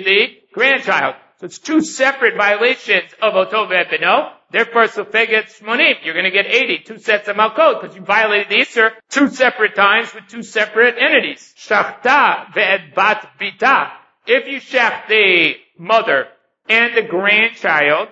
grandchild. So it's two separate violations of Oto Ve'et Beno. Therefore, Sofeget Shmonim, you're going to get eighty, two sets of Malkot, because you violated the Isser two separate times with two separate entities. Shachta Ve'et Bat Bita. If you shech the mother and the grandchild,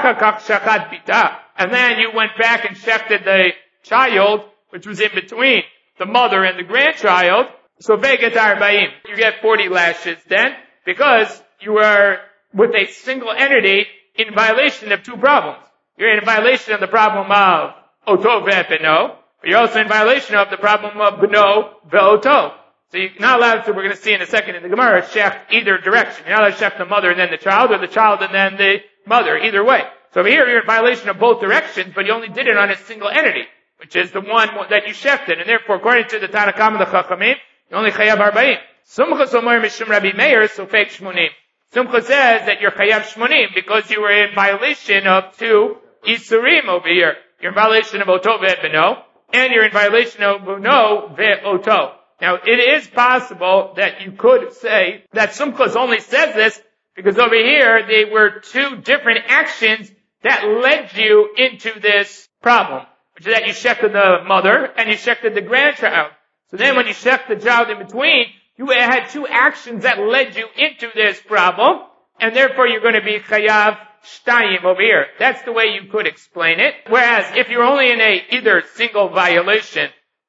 and then you went back and shechted the child, which was in between the mother and the grandchild, so Ve'et Arba'im, you get forty lashes then, because you are with a single entity in violation of two problems. You're in violation of the problem of Oto Ve'et Beno, but you're also in violation of the problem of Beno Ve'oto. So you're not allowed to, we're going to see in a second in the Gemara, shech either direction. You're not allowed to shech the mother and then the child, or the child and then the mother, either way. So over here, you're in violation of both directions, but you only did it on a single entity, which is the one that you shechted. And therefore, according to the Tanna Kama, the Chachamim, you only chayav arba'im. Sumcha somer mishum Rabbi Meir, sofek shmonim. Sumcha says that you're chayav shmonim because you were in violation of two isurim over here. You're in violation of Oto Ve'et Beno, and you're in violation of Beno Ve'oto. Now, it is possible that you could say that Sumchus only says this because over here they were two different actions that led you into this problem, which is that you shechted the mother and you shechted the grandchild. So then when you shechted the child in between, you had two actions that led you into this problem, and therefore you're going to be chayav shtayim over here. That's the way you could explain it. Whereas if you're only in a either single violation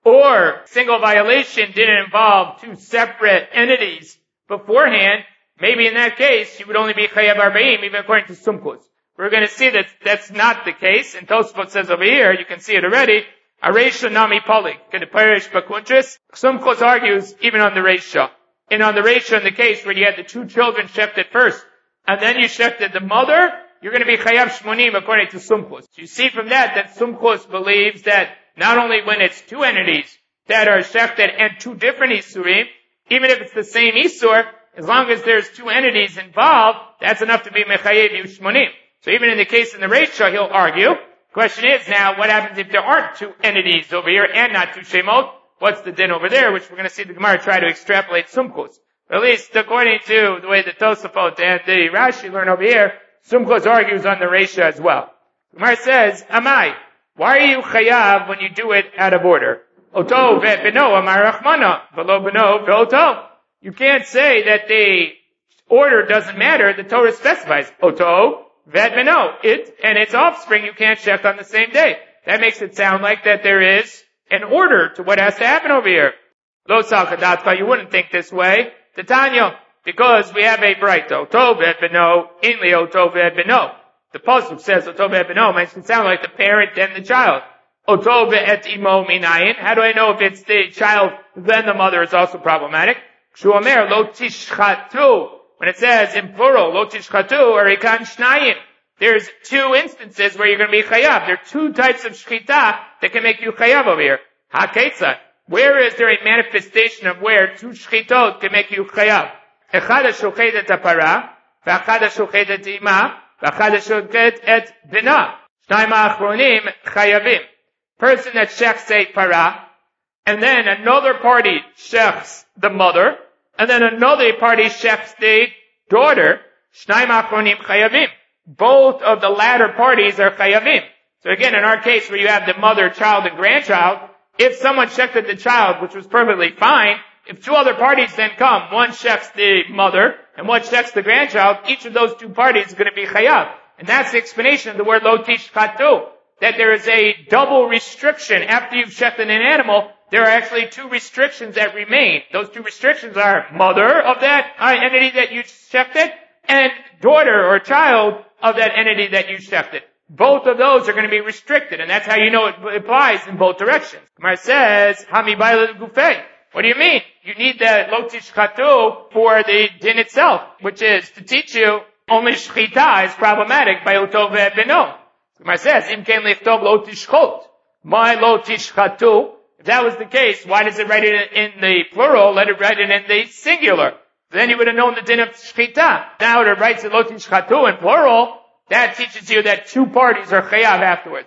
or single violation didn't involve two separate entities beforehand, maybe in that case you would only be chayav arba'im, even according to Sumchus. We're going to see that that's not the case, and Tosfot says over here, you can see it already, a reisha nami polik, can the parish bakuntris. Sumchus argues even on the reisha. And on the reisha in the case where you had the two children shechted first, and then you shechted the mother, you're going to be chayav shmonim according to Sumchus. So you see from that that Sumchus believes that not only when it's two entities that are shechted and two different isurim, even if it's the same isur, as long as there's two entities involved, that's enough to be mechayev yushmonim. So even in the case in the Reisha, he'll argue. Question is now, what happens if there aren't two entities over here and not two shemot? What's the din over there? Which we're going to see the Gemara try to extrapolate Sumchus. But at least according to the way the Tosafot and the Rashi learn over here, Sumchus argues on the Reisha as well. The Gemara says, Amai, why are you chayav when you do it out of order? Oto ve'et beno amar Rachmana, v'lo beno ve'oto. You can't say that the order doesn't matter. The Torah specifies Oto ve'et beno, it and its offspring you can't shech on the same day. That makes it sound like that there is an order to what has to happen over here. Lo salchadatka, you wouldn't think this way. Titania, because we have a bright Oto ve'et beno, inli Oto ve'et beno. The pasuk says Oto ve'et beno makes it sound like the parent and the child. Oto ve'et imo minayin. How do I know if it's the child then the mother is also problematic? Kshu omer lo tishchatu. When it says in plural lo tishchatu or ikan shnayim, there's two instances where you're going to be chayav. There are two types of shchita that can make you chayav over here. Haketza. Where is there a manifestation of where two shchitot can make you chayav? Echad shochet et apara, v'achad shochet et ima, v'achad shochet et bina. Shnayim achronim chayavim. Person that shechs a para, and then another party shechs the mother, and then another party shechs the daughter. Shnayim achronim chayavim. Both of the latter parties are chayavim. So again, in our case where you have the mother, child, and grandchild, if someone shechted the child, which was perfectly fine, if two other parties then come, one shechs the mother, and one shechs the grandchild, each of those two parties is going to be chayav. And that's the explanation of the word lo tishchatu, that there is a double restriction. After you've shechted an animal, there are actually two restrictions that remain. Those two restrictions are mother of that entity that you shechted, and daughter or child of that entity that you shechted. Both of those are going to be restricted, and that's how you know it applies in both directions. Gemara says, Hami Baila Gufei. What do you mean? You need the lo tishchatu for the din itself, which is to teach you only shchita is problematic by Oto ve'et beno. Gemara says, Im ken lichtov lo tishchot. My lo tishchatu. If that was the case, why does it write it in the plural? Let it write it in the singular. Then you would have known the din of shchita. Now it writes it lo tishchatu in plural. That teaches you that two parties are chayav afterwards.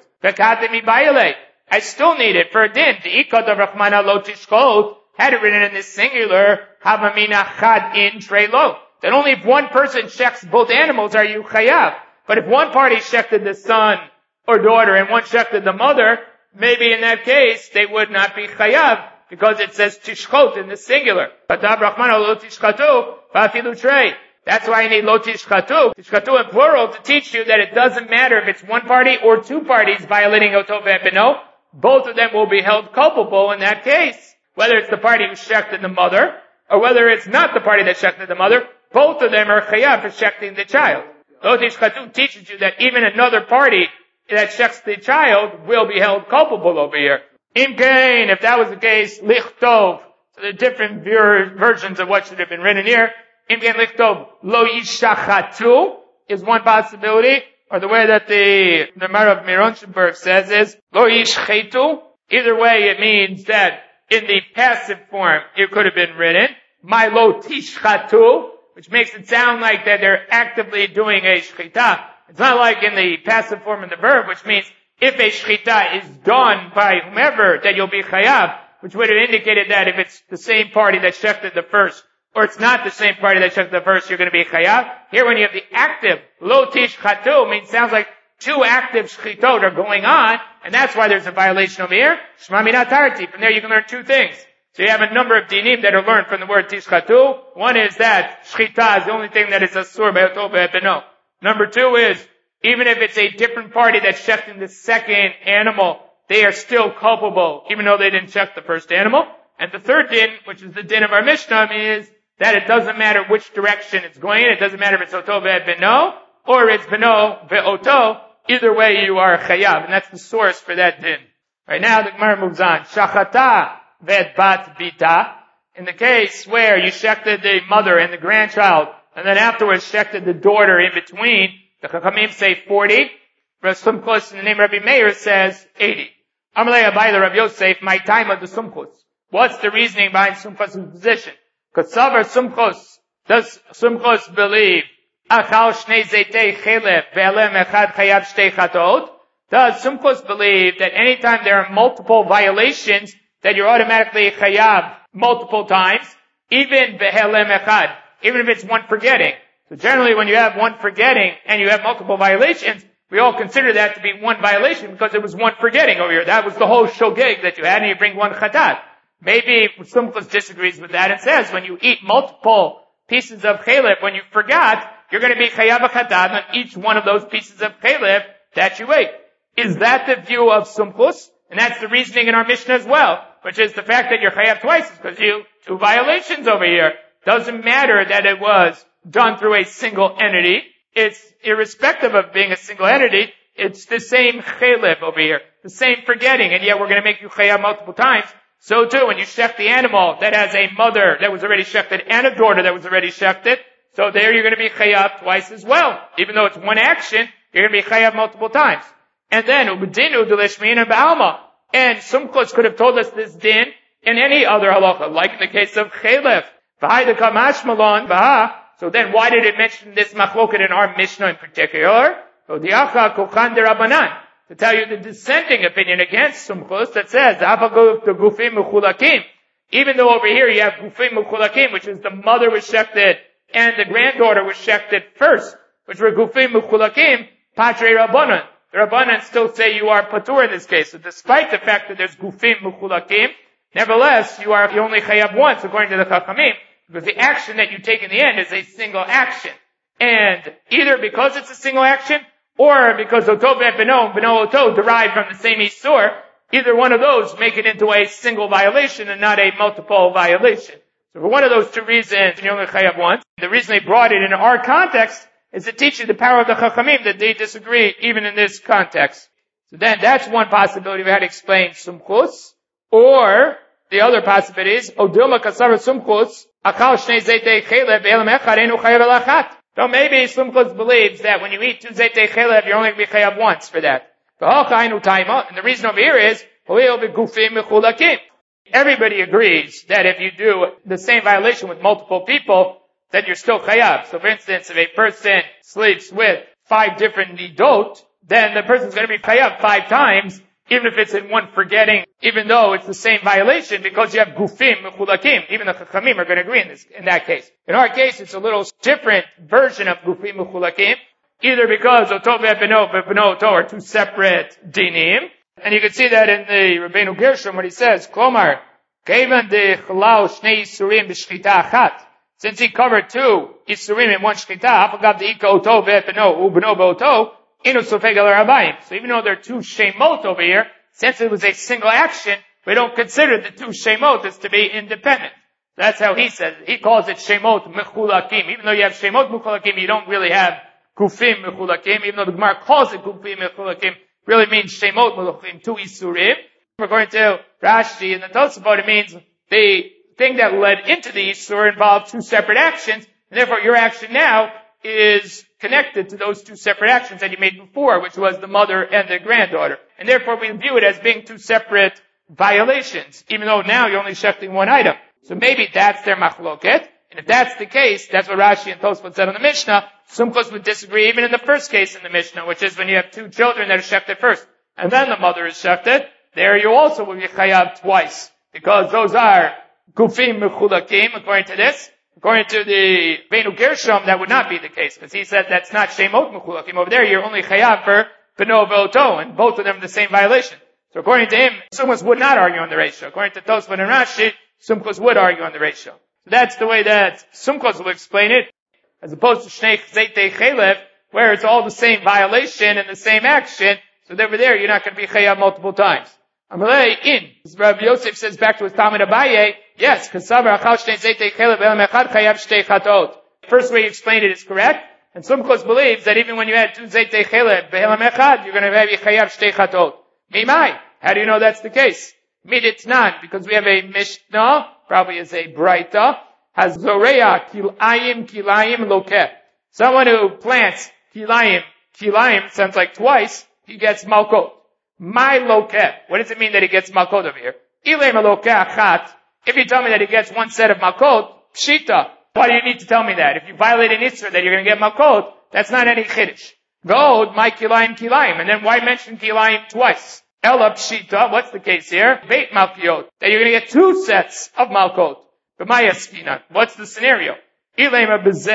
I still need it for a din. The ikot of Rachmana lo tishchot had it written in the singular, havamina chad in trei lo. then only if one person shechts both animals are you chayav. But if one party shechted the son or daughter and one shechted the mother, maybe in that case they would not be chayav because it says tishchot in the singular. That's why you need lo tishchatu. Tishchatu in plural to teach you that it doesn't matter if it's one party or two parties violating oto ve'beno. Both of them will be held culpable in that case. Whether it's the party who shechted the mother, or whether it's not the party that shechted the mother, both of them are chayav for shechting the child. Lo tishchatu teaches you that even another party that shechts the child will be held culpable over here. Imkain, if that was the case, lichtov. So there are different ver- versions of what should have been written here. Imkain lichtov lo yishachatu is one possibility, or the way that the the Marav Mironshenberg says is lo yishchetu. Either way, it means that in the passive form it could have been written my lo tishchatu, which makes it sound like that they're actively doing a shchita. It's not like in the passive form of the verb, which means if a shchita is done by whomever, that you'll be chayav, which would have indicated that if it's the same party that shechted the first, or it's not the same party that shechted the first, you're going to be chayav. Here when you have the active, lo tishchatu, means sounds like two active shchitot are going on, and that's why there's a violation over here. Shema minat tarti. From there you can learn two things. So you have a number of dinim that are learned from the word tishchatu. One is that shchita is the only thing that is asur be'oto be'beno. Number two is, even if it's a different party that's shechting the second animal, they are still culpable, even though they didn't shecht the first animal. And the third din, which is the din of our Mishnah, is that it doesn't matter which direction it's going in. It doesn't matter if it's oto ve'beno, or it's beno ve'oto. Either way, you are chayav, and that's the source for that din. Right now, the Gemara moves on. Shachata ve'bat bita. In the case where you shechted the mother and the grandchild, and then afterwards shechted the daughter in between, the Chachamim say forty. Rav Sumchus in the name of Rabbi Meir says eighty. Amalei Abayla Rav Yosef, my time of the Sumchus. What's the reasoning behind Sumchus' position? Because Savar Sumchus, does Sumchus believe Achal Shnei Zeitei Chelef Ve'elem Echad Chayav Shtei Chatot? Does Sumchus believe that anytime there are multiple violations, that you're automatically chayav multiple times, even Ve'elem Echad, even if it's one forgetting? So generally when you have one forgetting and you have multiple violations, we all consider that to be one violation because it was one forgetting over here. That was the whole shogeg that you had, and you bring one chatat. Maybe Sumchus disagrees with that and says when you eat multiple pieces of chelef, when you forgot, you're going to be chayav chatat on each one of those pieces of chelef that you ate. Is that the view of Sumchus? And that's the reasoning in our Mishnah as well, which is the fact that you're chayav twice is because you two violations over here. Doesn't matter that it was done through a single entity. It's irrespective of being a single entity. It's the same chelef over here, the same forgetting, and yet we're going to make you chayav multiple times. So too, when you shech the animal that has a mother that was already shechted and a daughter that was already shechted, so there you're going to be chayav twice as well. Even though it's one action, you're going to be chayav multiple times. And then, ubedinu delishmin and ba'alma. And Sumchus could have told us this din in any other halacha, like in the case of chelef. V'hai de kamash malon v'ha. So then why did it mention this machloket in our Mishnah in particular? To tell you the dissenting opinion against Sumchus that says, even though over here you have gufim muchulakim, which is the mother was shechted and the granddaughter was shechted first, which were gufim muchulakim, patre rabbanan. The rabbanan still say you are patur in this case. So despite the fact that there's gufim muchulakim, nevertheless you are you only chayav once according to the Chachamim. Because the action that you take in the end is a single action. And either because it's a single action, or because Oto Beno, Beno Oto derived from the same Isur, either one of those make it into a single violation and not a multiple violation. So for one of those two reasons, you only chayav once. The reason they brought it in our context is to teach you the power of the Chachamim that they disagree even in this context. So then that's one possibility we had to explain Sumchus, or the other possibility is Odilma Kasar Sumchus. So maybe Sumchus believes that when you eat two zaytei chelev, you're only going to be chayav once for that. And the reason over here is, everybody agrees that if you do the same violation with multiple people, then you're still chayav. So for instance, if a person sleeps with five different nidot, then the person's going to be chayav five times, even if it's in one forgetting, even though it's the same violation, because you have gufim mechulakim. Even the chachamim are going to agree in this, in that case. In our case, it's a little different version of gufim mechulakim, either because oto ve'beno ve'beno oto are two separate dinim, and you can see that in the Rabbeinu Gershom when he says, Klomar, kevan de chalal shnei isurim b'shchita achat. Since he covered two isurim in one shchita, hafagav de ika oto ve'beno u'beno be'oto, inu sofeg al rabayim. So even though there are two shemot over here, since it was a single action, we don't consider the two shemot as to be independent. That's how he says it. He calls it shemot mechulakim. Even though you have shemot mechulakim, you don't really have kufim mechulakim. Even though the Gemara calls it kufim mechulakim, really means shemot mechulakim, two isurim. According to Rashi and the Tosafot, it means the thing that led into the isur involved two separate actions, and therefore your action now is connected to those two separate actions that you made before, which was the mother and the granddaughter. And therefore we view it as being two separate violations, even though now you're only shechting one item. So maybe that's their machloket. And if that's the case, that's what Rashi and Tosfot said on the Mishnah. Sumkos would disagree even in the first case in the Mishnah, which is when you have two children that are shechted first, and then the mother is shechted. There you also will be chayav twice, because those are gufim mechulakim, according to this. According to the Rabbeinu Gershom, that would not be the case, because he said that's not shemot mechulakim. Over there, you're only chayav for beno ve'oto, and both of them the same violation. So according to him, Sumkos would not argue on the ratio. According to Tosfot and Rashi, Sumkos would argue on the ratio. So that's the way that Sumkos will explain it, as opposed to Shnei Zaytei Chelev, where it's all the same violation and the same action. So over there, you're not going to be chayav multiple times. Amalei in. Rabbi Yosef says back to his Talmud Abaye, yes, because Savar Achal Shnei Zaytei Chelev Elam Echad Chayav Shtei Chatot. First way you explained it is correct, and Sumkos believes that even when you add two Zaytei Chelev Elam Echad, you're going to have Chayav Shtei Chatot. Mimai. How do you know that's the case? Miditnan, because we have a Mishnah, probably is a Braita, has Zoreya Kilayim Kilayim Lokeh. Someone who plants Kilayim, Kilayim sounds like twice, he gets Malkot. My Lokeh. What does it mean that he gets Malkot over here? Ilay Malokeh Achat. If you tell me that he gets one set of Malkot, Pshita. Why do you need to tell me that? If you violate an Isra that you're going to get Malkot, that's not any Chiddush. Go, my Kilayim Kilayim. And then why mention Kilayim twice? Ela Pshita, what's the case here? Beit Malkiot, that you're going to get two sets of Malkot. But my Eskina, what's the scenario? If you're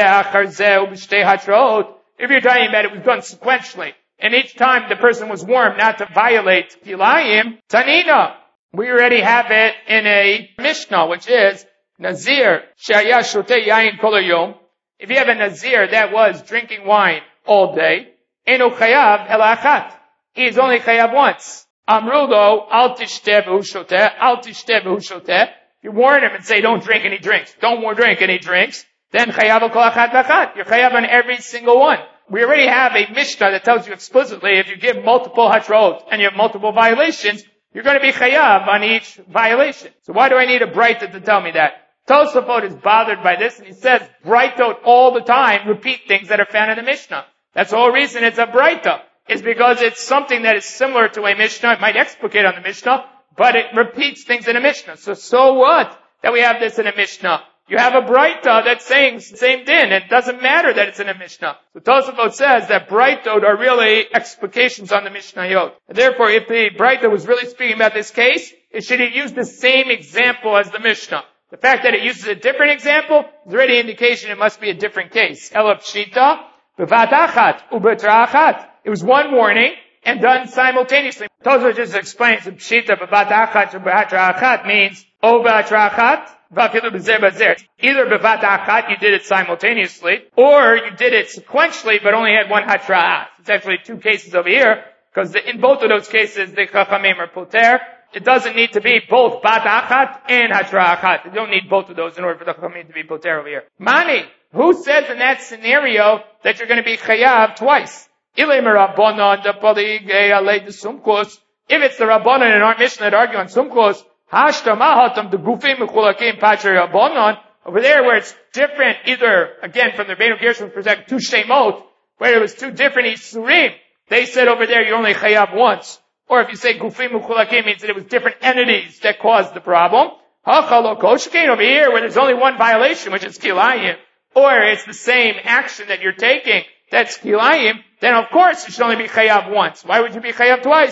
talking about it was done sequentially, and each time the person was warned not to violate Kilayim, Tanina, we already have it in a Mishnah, which is Nazir, Shaya Shotei Yain Kol Hayom. If you have a Nazir that was drinking wine all day, Eno Chayav Ela Achat. He is only Chayav once. Amrulo, al tishteh v'hu shoteh, al tishteh v'hu shoteh. You warn him and say, don't drink and he drinks. Don't drink and he drinks. Then chayav al kol achat v'achat. You're chayav on every single one. We already have a Mishnah that tells you explicitly if you give multiple hatrot and you have multiple violations, you're going to be chayav on each violation. So why do I need a Braita to tell me that? Tosafot is bothered by this and he says, Braitot all the time repeat things that are found in the Mishnah. That's the whole reason it's a Braita. Is because it's something that is similar to a Mishnah. It might explicate on the Mishnah, but it repeats things in a Mishnah. So, so what that we have this in a Mishnah? You have a Braita that's saying same din. It doesn't matter that it's in a Mishnah. So Tosafot says that Braitot are really explications on the Mishnayot. And therefore, if the Braita was really speaking about this case, it should have used the same example as the Mishnah. The fact that it uses a different example is already an indication it must be a different case. Ela Pshita, Bevat Achat, Ubetra Achat. It was one warning and done simultaneously. Tosafot just explains that Pshita b'vat achat or b'hatra achat means o b'hatra achat v'afilu b'zer b'zer. Either b'vat achat you did it simultaneously, or you did it sequentially but only had one hatra. It's actually two cases over here because in both of those cases the chachamim are poter. It doesn't need to be both bat achat and hatra achat. You don't need both of those in order for the chachamim to be poter over here. Mani, who says in that scenario that you're going to be chayav twice? If it's the Rabbanan in our Mishnah that argue on Sumkos, over there where it's different, either, again, from the Rabbeinu Gershom's perspective, two Shemot, where it was two different Isurim, they said over there you only Chayav once. Or if you say Gufim Mechulakim, means that it was different entities that caused the problem. Over here where there's only one violation, which is Kilayim, or it's the same action that you're taking, that's Kilayim, then of course you should only be Chayav once. Why would you be Chayav twice?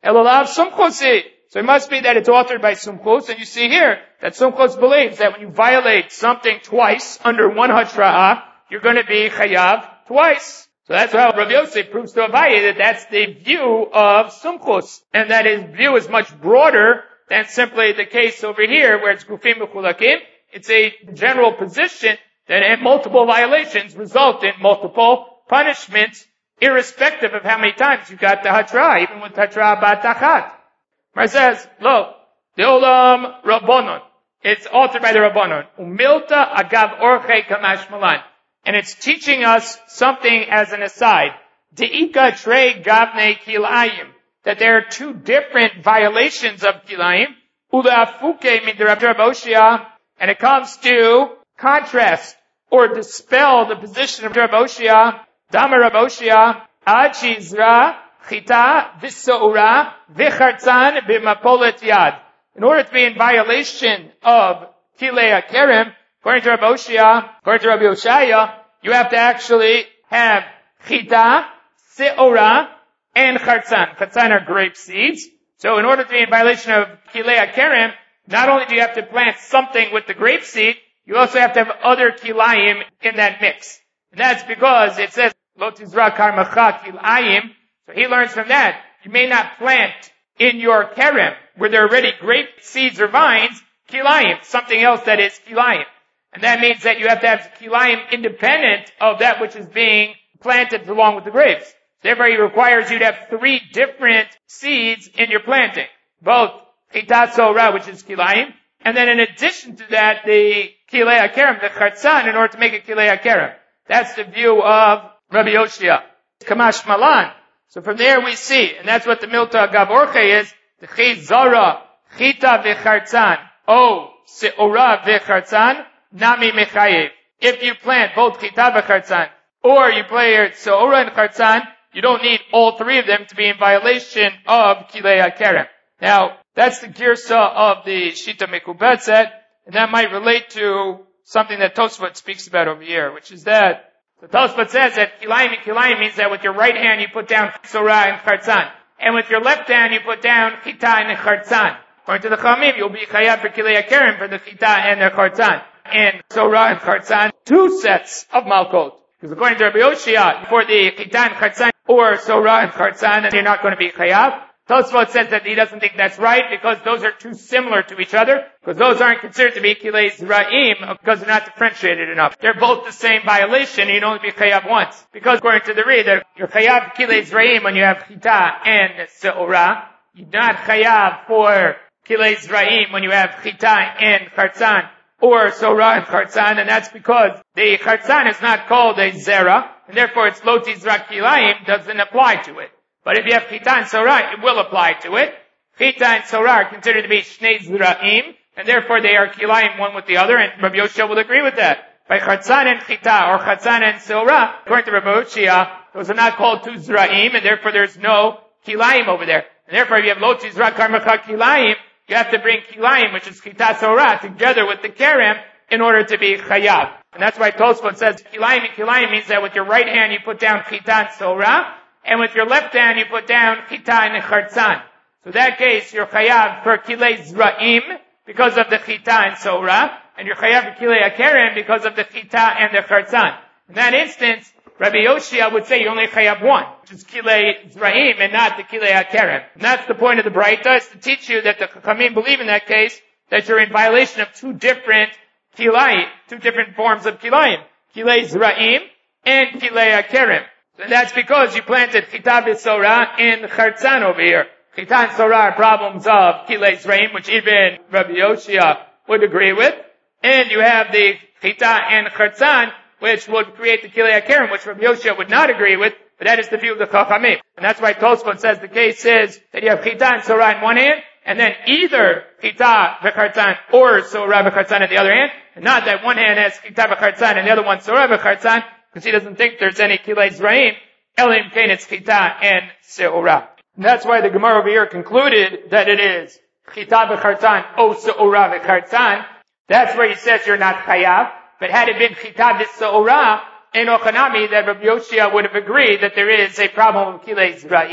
Elolav Sumchosi. So it must be that it's authored by Sumchos, and you see here that Sumchos believes that when you violate something twice under one Hatra'ah, you're going to be Chayav twice. So that's how Rabbi Yosef proves to Abaye that that's the view of Sumchos, and that his view is much broader than simply the case over here where it's Gufim Mechulakim. It's a general position that multiple violations result in multiple punishments, irrespective of how many times you got the Hatra'ah, even with Hatra'ah Batachat. Mar says, lo, the Olam Rabbanon. It's authored by the Rabbanon. Umilta agav orchei kamash malan. And it's teaching us something as an aside. De'ika trei gavne kilayim. That there are two different violations of kilayim. Ula'afuke min Rabbi Oshia. And it comes to contrast or dispel the position of Rabbi Oshia. Dama Rabbi Oshia. Achizra. Chita, v'so'ura, v'chartzan, b'mapolet yad. In order to be in violation of Kilei HaKerem, according to Rabbi Oshia, according to Rabbi Oshaya, you have to actually have chita, se'ora, and chartzan. Chartzan are grape seeds. So in order to be in violation of Kilei HaKerem, not only do you have to plant something with the grape seed, you also have to have other kilayim in that mix. And that's because it says, Lo tizra karmacha kilayim. So he learns from that. You may not plant in your kerem, where there are already grape seeds or vines, kilayim, something else that is kilayim. And that means that you have to have kilayim independent of that which is being planted along with the grapes. Therefore, he requires you to have three different seeds in your planting. Both chitat sorah, which is kilayim, and then in addition to that, the kilei hakerem, the chartzan, in order to make a kilei hakerem. That's the view of Rabbi Yoshia. Kamash malan. So from there we see, and that's what the Milta Agav Orche is, the Chizara, Chita v'chartzan, O Se'ora v'chartzan, Nami mechayev. If you plant both Chita v'chartzan, or you plant Se'ora and Chartzan, you don't need all three of them to be in violation of Kilei HaKerem. Now, that's the girsa of the Shita Mekubetzet, and that might relate to something that Tosfot speaks about over here, which is that the Tosfot says that kilayim and kilayim means that with your right hand you put down sorah and chartzan, and with your left hand you put down chita and chartzan. According to the Chamim, you'll be chayav for kilei hakerem for the chita and the chartzan, and sorah and chartzan, two sets of malkot. Because according to Rabbi Yoshia, for the chita and chartzan or sorah and chartzan, you're not going to be chayav. Tosfot says that he doesn't think that's right because those are too similar to each other, because those aren't considered to be kilei zra'im because they're not differentiated enough. They're both the same violation, and you'd only be chayav once. Because according to the Ri, that you're chayav kilei zra'im when you have chita and se'ora. You're not chayav for kilei zra'im when you have chita and chartzan, or sorah and chartzan, and that's because the chartzan is not called a zera, and therefore its lo tizra kilayim doesn't apply to it. But if you have chita and sorah, it will apply to it. Chita and sorah are considered to be shnei zra'im, and therefore they are kilayim one with the other, and Rabbi Yoshia will agree with that. By chatzan and chita, or chatzan and sorah, according to Rabbi Yoshia, those are not called two zra'im, and therefore there's no kilayim over there. And therefore if you have lo tizra karmacha kilayim, you have to bring kilayim, which is chita sorah, together with the kerem, in order to be chayav. And that's why Tosfot says kilayim and kilayim means that with your right hand you put down chita and sorah, and with your left hand you put down chita and chartzan. So in that case, you're chayav for kilei zra'im because of the chita and sorah, and you're chayav for kilei hakerem because of the chita and the chartzan. In that instance, Rabbi Yoshia would say you only chayav one, which is kilei zra'im and not the kilei hakerem. And that's the point of the Braita, is to teach you that the Chachamim believe in that case that you're in violation of two different kilayim, two different forms of kilayim, kilei zra'im and kilei hakerem. And that's because you planted chita v'sorah and chartzan over here. Chita and sorah are problems of kilei zra'im, which even Rabbi Yoshia would agree with. And you have the chita and chartzan, which would create the kilei hakerem, which Rabbi Yoshia would not agree with, but that is the view of the Chachamim. And that's why Tosfot says the case is that you have chita and sorah in one hand, and then either chita v'chartzan or sorah v'chartzan in the other hand, and not that one hand has chita v'chartzan and the other one sorah v'chartzan, because he doesn't think there's any kilei zra'im, elim kain it's chita and se'ora. And that's why the Gemara over here concluded that it is chita v'chartzan o se'ora v'chartzan. That's where he says you're not chayav. But had it been chita v'se'ora, in Ochanami, that Rabbi Yoshia would have agreed that there is a problem of kilei zra'im.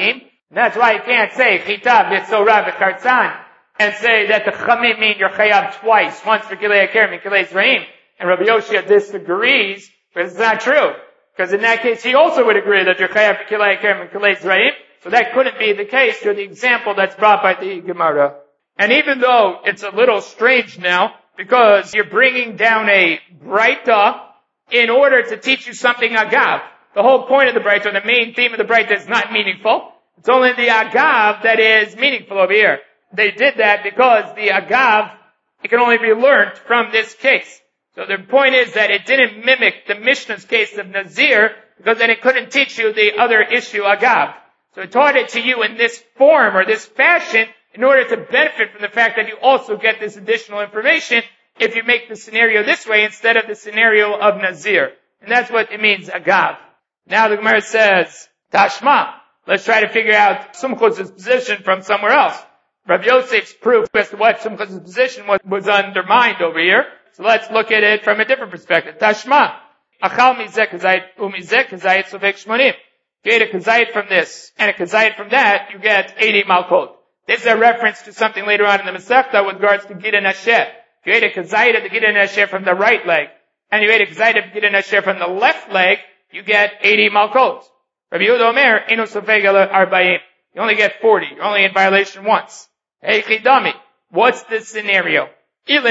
And that's why you can't say Chita v'Sorah v'Kartzan and say that the Chamim mean you're Chayav twice, once for Gilei Akerim and Gilei Zraim. And Rabbi Yoshia disagrees, but it's not true. Because in that case, he also would agree that you're Chayav for Gilei Akerim and Gilei Zraim. So that couldn't be the case to the example that's brought by the Gemara. And even though it's a little strange now, because you're bringing down a Braita in order to teach you something agav. The whole point of the Braita, or the main theme of the Braita, is not meaningful. It's only the agav that is meaningful over here. They did that because the agav, it can only be learned from this case. So the point is that it didn't mimic the Mishnah's case of Nazir, because then it couldn't teach you the other issue agav. So it taught it to you in this form or this fashion in order to benefit from the fact that you also get this additional information if you make the scenario this way instead of the scenario of Nazir. And that's what it means, agav. Now the Gemara says, Tashma. Let's try to figure out Sumchus's position from somewhere else. Rav Yosef's proof as to what Sumchus's position was, was undermined over here. So let's look at it from a different perspective. Tashma. Achal mizeh kazayit umizeh kazayit sovek shmonim. You get a kazayit from this and a kazayit from that, you get eighty malkot. This is a reference to something later on in the Masechta with regards to Gida Nasheh. If you ate a kazayit of the Gida Nasheh from the right leg, and you ate a kazayit of the Gida Nasheh from the left leg, you get eighty malkot. Rabbi Yehuda Omer, eno sofeg ala arba'im. You only get forty. You're only in violation once. Hey chidami. What's the scenario? If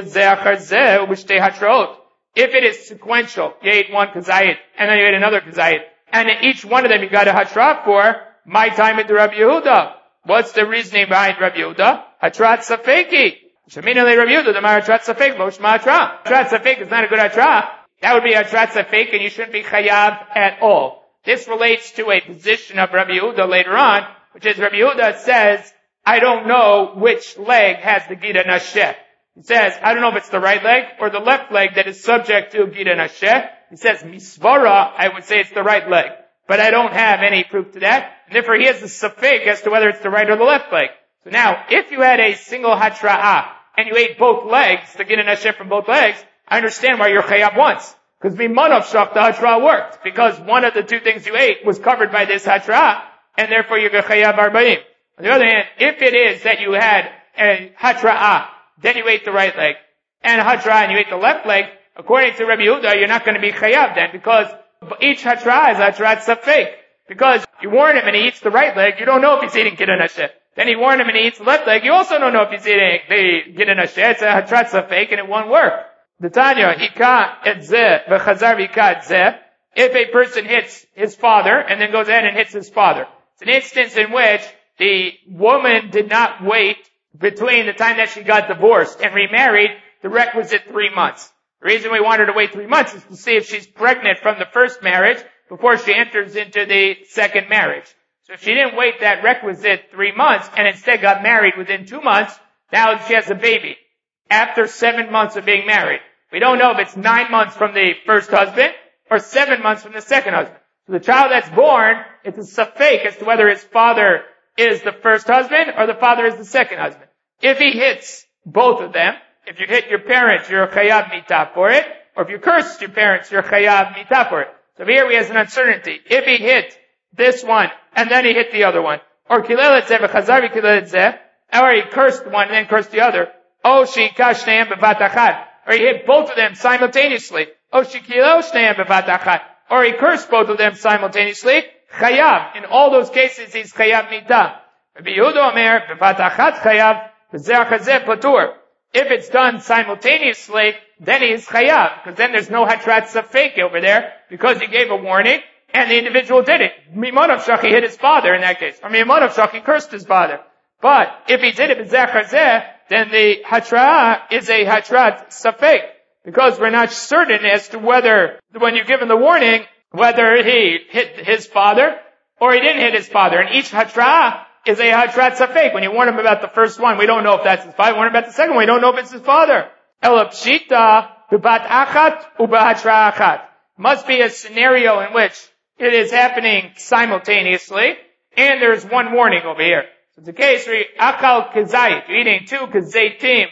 it is sequential, you ate one kazayit, and then you ate another kazayit, and in each one of them you got a hatra for, my time at the Rabbi Yehuda. What's the reasoning behind Rabbi Yehuda? Hatrat safeki. Sheminale Rabbi Yehuda, the Hatrat safek, lo shma hatra. Hatrat safek is not a good hatra. That would be Hatrat safek, and you shouldn't be chayav at all. This relates to a position of Rabbi Yehuda later on, which is Rabbi Yehuda says, I don't know which leg has the Gida Nasheh. He says, I don't know if it's the right leg or the left leg that is subject to Gida Nasheh. He says, Misvara, I would say it's the right leg. But I don't have any proof to that. And therefore he has a safek as to whether it's the right or the left leg. So now, if you had a single hatra'ah, and you ate both legs, the Gida Nasheh from both legs, I understand why you're chayav once. Because Mimanov Shach, the hatra'ah worked. Because one of the two things you ate was covered by this hatra'ah, and therefore you're chayav arba'im. On the other hand, if it is that you had a hatra'ah, then you ate the right leg, and hatra'ah and you ate the left leg, according to Rabbi Yehuda, you're not going to be chayav then, because each hatra'ah is hatra'ah safek. Because you warn him and he eats the right leg, you don't know if he's eating Gida Nasheh. Then you warn him and he eats the left leg, you also don't know if he's eating the Gida Nasheh. It's a hatra'ah safek and it won't work. The Tanya, hika et zeh, v'chazar v'hika et zeh. If a person hits his father and then goes ahead and hits his father, it's an instance in which the woman did not wait between the time that she got divorced and remarried the requisite three months. The reason we want her to wait three months is to see if she's pregnant from the first marriage before she enters into the second marriage. So if she didn't wait that requisite three months and instead got married within two months, now she has a baby after seven months of being married. We don't know if it's nine months from the first husband or seven months from the second husband. So the child that's born, it's a safek as to whether his father is the first husband or the father is the second husband. If he hits both of them, if you hit your parents, you're chayav mitah for it, or if you cursed your parents, you're chayav mitah for it. So here we have an uncertainty. If he hit this one, and then he hit the other one, or kilelet zeh v'chazar v'kilelet zeh, or he cursed one and then cursed the other, o she'ikash shneim b'vat achad, or he hit both of them simultaneously, o she'kilo shneim b'vat achad, or he cursed both of them simultaneously, chayav. In all those cases, he's chayav mitah. Rabbi Yehuda Omer, b'vat achad chayav, b'zeh chazeh patur. If it's done simultaneously, then he is chayav, because then there's no hatrat safek over there, because he gave a warning, and the individual did it. Mimanov Shach, he hit his father in that case. Or Mimanov Shach, he cursed his father. But, if he did it b'zeh chazeh, then the hatra is a hatrat safek, because we're not certain as to whether, when you're given the warning, whether he hit his father, or he didn't hit his father. And each hatra is a hatrat safek. When you warn him about the first one, we don't know if that's his father. Warn him about the second one, we don't know if it's his father. Ela pshita b'bat achat u'b'hatra achat. Must be a scenario in which it is happening simultaneously, and there's one warning over here. So it's a case where akal kazayit, you're eating two kazaytim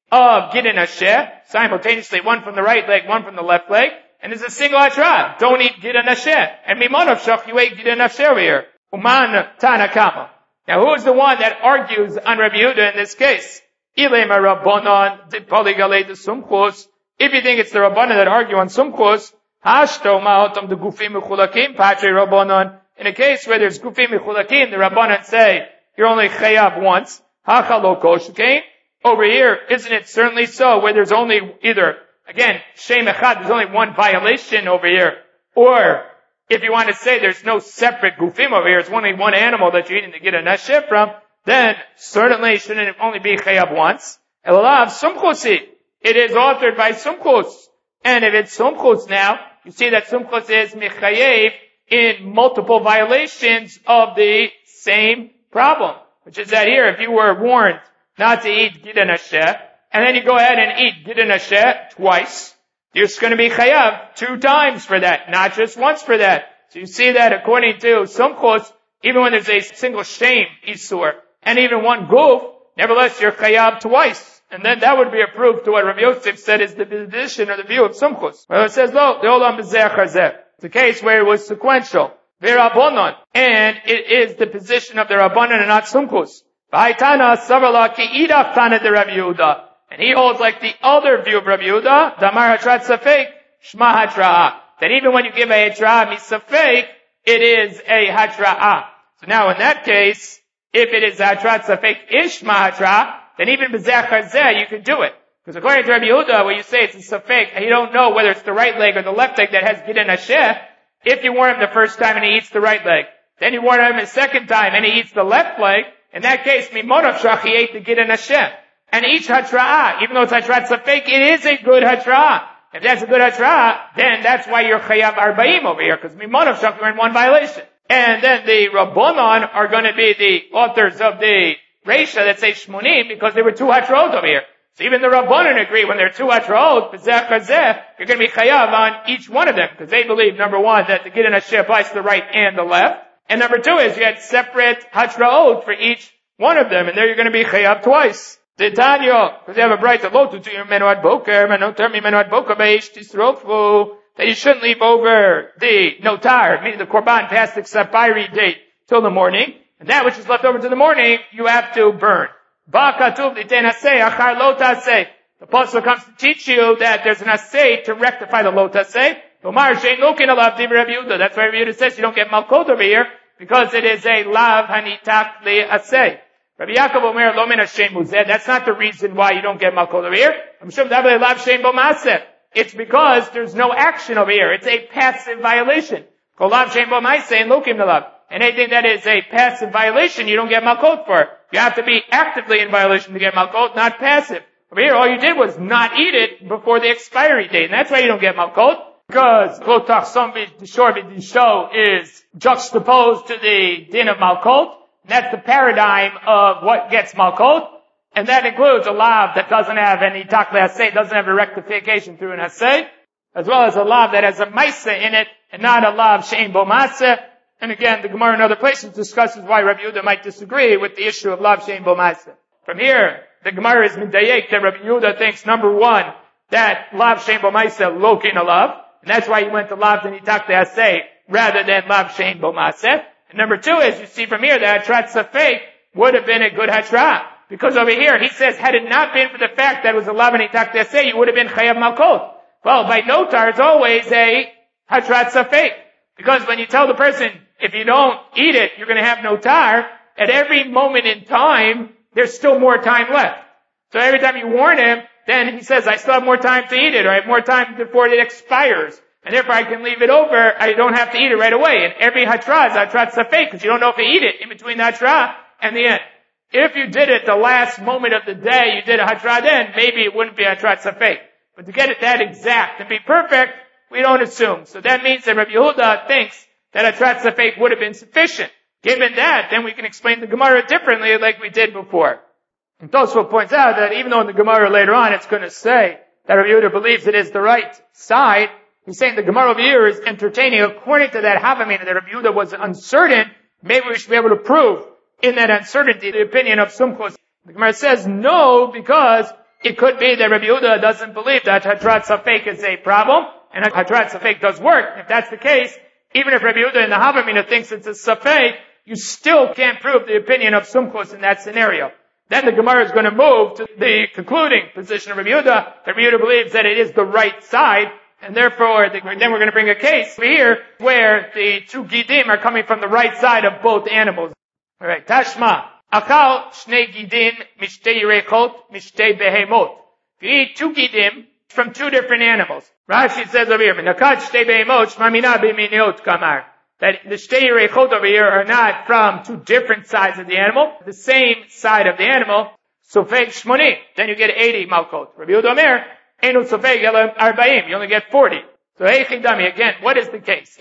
of Gida Nasheh, simultaneously, one from the right leg, one from the left leg, and there's a single hatra. Don't eat Gida Nasheh. And Mimanov Shach, you ate Gida Nasheh over here. Uman Tanakama. Now who is the one that argues on Rabbi Yehuda in this case? Ilema Rabbanon de Poligale de Sumchus. If you think it's the Rabbanon that argue on Sumchus, Hashto Ma'otam de Gufim Mechulakim, Patre Rabbanon. In a case where there's Gufim Mechulakim, the Rabbanon say, you're only Chayav once. Hachalo Koshkein. Over here, isn't it certainly so, where there's only either, again, Shem Echad, there's only one violation over here, or, if you want to say there's no separate Gufim over here, it's only one animal that you're eating to get a Nasheh from, then certainly shouldn't it only be Chayav once. Elav Sumchusi. It is authored by Sumchus. And if it's Sumchus now, you see that Sumchus is Mechayev in multiple violations of the same problem. Which is that here, if you were warned not to eat Gida Nasheh, and then you go ahead and eat Gida Nasheh twice, you're going to be Chayav two times for that, not just once for that. So you see that according to Sumchus, even when there's a single shame, Isur, and even one Guf, nevertheless you're Chayav twice. And then that would be a proof to what Rabbi Yosef said is the position or the view of Sumchus. Well, it says, no, the Olam B'zeh Chazeh. It's a case where it was sequential. V'Rabbanon. And it is the position of the Rabbanon and not Sumchus. V'haitana savala ki idach tana de Rabbi Yehuda. And he holds like the other view of Rabbi Yehuda, Damar Hatrat Safek, Shma Hatra'ah. That even when you give a Hatra'ah misafek, it is a Hatra'ah. So now in that case, if it is Hatrat Safek Ishma Hatra'ah, then even B'zeh Chazeh, you can do it. Because according to Rabbi Yehuda, when you say it's a Safek, and you don't know whether it's the right leg or the left leg that has Gida Nasheh, if you warn him the first time and he eats the right leg, then you warn him the second time and he eats the left leg, in that case, Mimonav Shach, he ate the Gida Nasheh. And each Hatra'ah, even though it's Hatrat Safek, it is a good Hatra'ah. If that's a good Hatra'ah, then that's why you're Chayav Arba'im over here, because Mimonav Shach, you're in one violation. And then the Rabbanon are going to be the authors of the Reisha that say Shmonim, because there were two Hatra'ot over here. So even the Rabbanon agree when there are two Hatra'ot, B'zeh Chazeh, you're going to be Chayav on each one of them, because they believe, number one, that the Gida Nasheh applies to the right and the left. And number two is you had separate Hatra'ot for each one of them, and there you're going to be Chayav twice. Titania, because you have a bright lotu to your menu ad boker, menotar mi menu ad boker beish tisrofu, that you shouldn't leave over the notar, meaning the korban past the expiry date till the morning, and that which is left over to the morning, you have to burn. Ba'katuv l'ten aseh, achar lo taseh. The apostle comes to teach you that there's an aseh to rectify the lo taseh. Omar shein lokin alav div Rabbi Yehuda. That's why Rabbi Yehuda says you don't get malkot over here, because it is a lav hanitak li aseh. Rabbi Yaakov Omer lo min hashem muzeh. That's not the reason why you don't get malkot over here. It's because there's no action over here. It's a passive violation. And anything that is a passive violation, you don't get malkot for. You have to be actively in violation to get malkot, not passive. Over here, all you did was not eat it before the expiry date. And that's why you don't get malkot. Because klotach sombi dishor b'disho is juxtaposed to the din of malkot. And that's the paradigm of what gets malkot. And that includes a lav that doesn't have any takle haseh, doesn't have a rectification through an haseh, as well as a lav that has a maisa in it, and not a lav she'ein bo maaseh. And again, the Gemara in other places discusses why Rabbi Yehuda might disagree with the issue of lav she'ein bo maaseh. From here, the Gemara is midayek that Rabbi Yehuda thinks, number one, that lav she'ein bo maaseh lokin a lav, and that's why he went to lav and takle haseh rather than lav she'ein bo maaseh. And number two is, you see from here, that Hatrat Safek would have been a good Hatra'ah. Because over here, he says, had it not been for the fact that it was a lav and takle haseh, you would have been Chayav Malkot. Well, by notar, it's always a Hatrat Safek. Because when you tell the person, if you don't eat it, you're going to have notar, at every moment in time, there's still more time left. So every time you warn him, then he says, I still have more time to eat it, or I have more time before it expires. And therefore I can leave it over, I don't have to eat it right away. And every Hatra'ah is Hatrat Safek, because you don't know if you eat it in between the Hatra'ah and the end. If you did it the last moment of the day, you did a Hatra'ah then, maybe it wouldn't be Hatrat Safek. But to get it that exact and be perfect, we don't assume. So that means that Rabbi Yehuda thinks that Hatrat Safek would have been sufficient. Given that, then we can explain the Gemara differently like we did before. And Tosfot points out that even though in the Gemara later on it's going to say that Rabbi Yehuda believes it is the right side, he's saying the Gemara over here is entertaining. According to that Havamina that Rabbi Yehuda was uncertain, maybe we should be able to prove in that uncertainty the opinion of Sumchus. The Gemara says no, because it could be that Rabbi Yehuda doesn't believe that Hatrat Safek is a problem, and Hatrat Safek does work. If that's the case, even if Rabbi Yehuda in the Havamina thinks it's a Safek, you still can't prove the opinion of Sumchus in that scenario. Then the Gemara is going to move to the concluding position of Rabbi Yehuda. Rabbi Yehuda believes that it is the right side, and therefore, then we're going to bring a case here where the two Gidim are coming from the right side of both animals. Alright, Tashma. Akal Shnei Gidin Mishtei Yerechot Mishtei Behemot. If you eat two Gidim from two different animals. Rashi says over here, Nakat Shtei Behemot Shmamina B'Miniot Kamar. That the Shtei Yerechot over here are not from two different sides of the animal, the same side of the animal. Sofeg Shmoni. Then you get eighty Malkot. Rabbi Yehuda Omer, Enu Sofeg Ela Arbaim. You only get forty. So Heichidami, again, what is the case?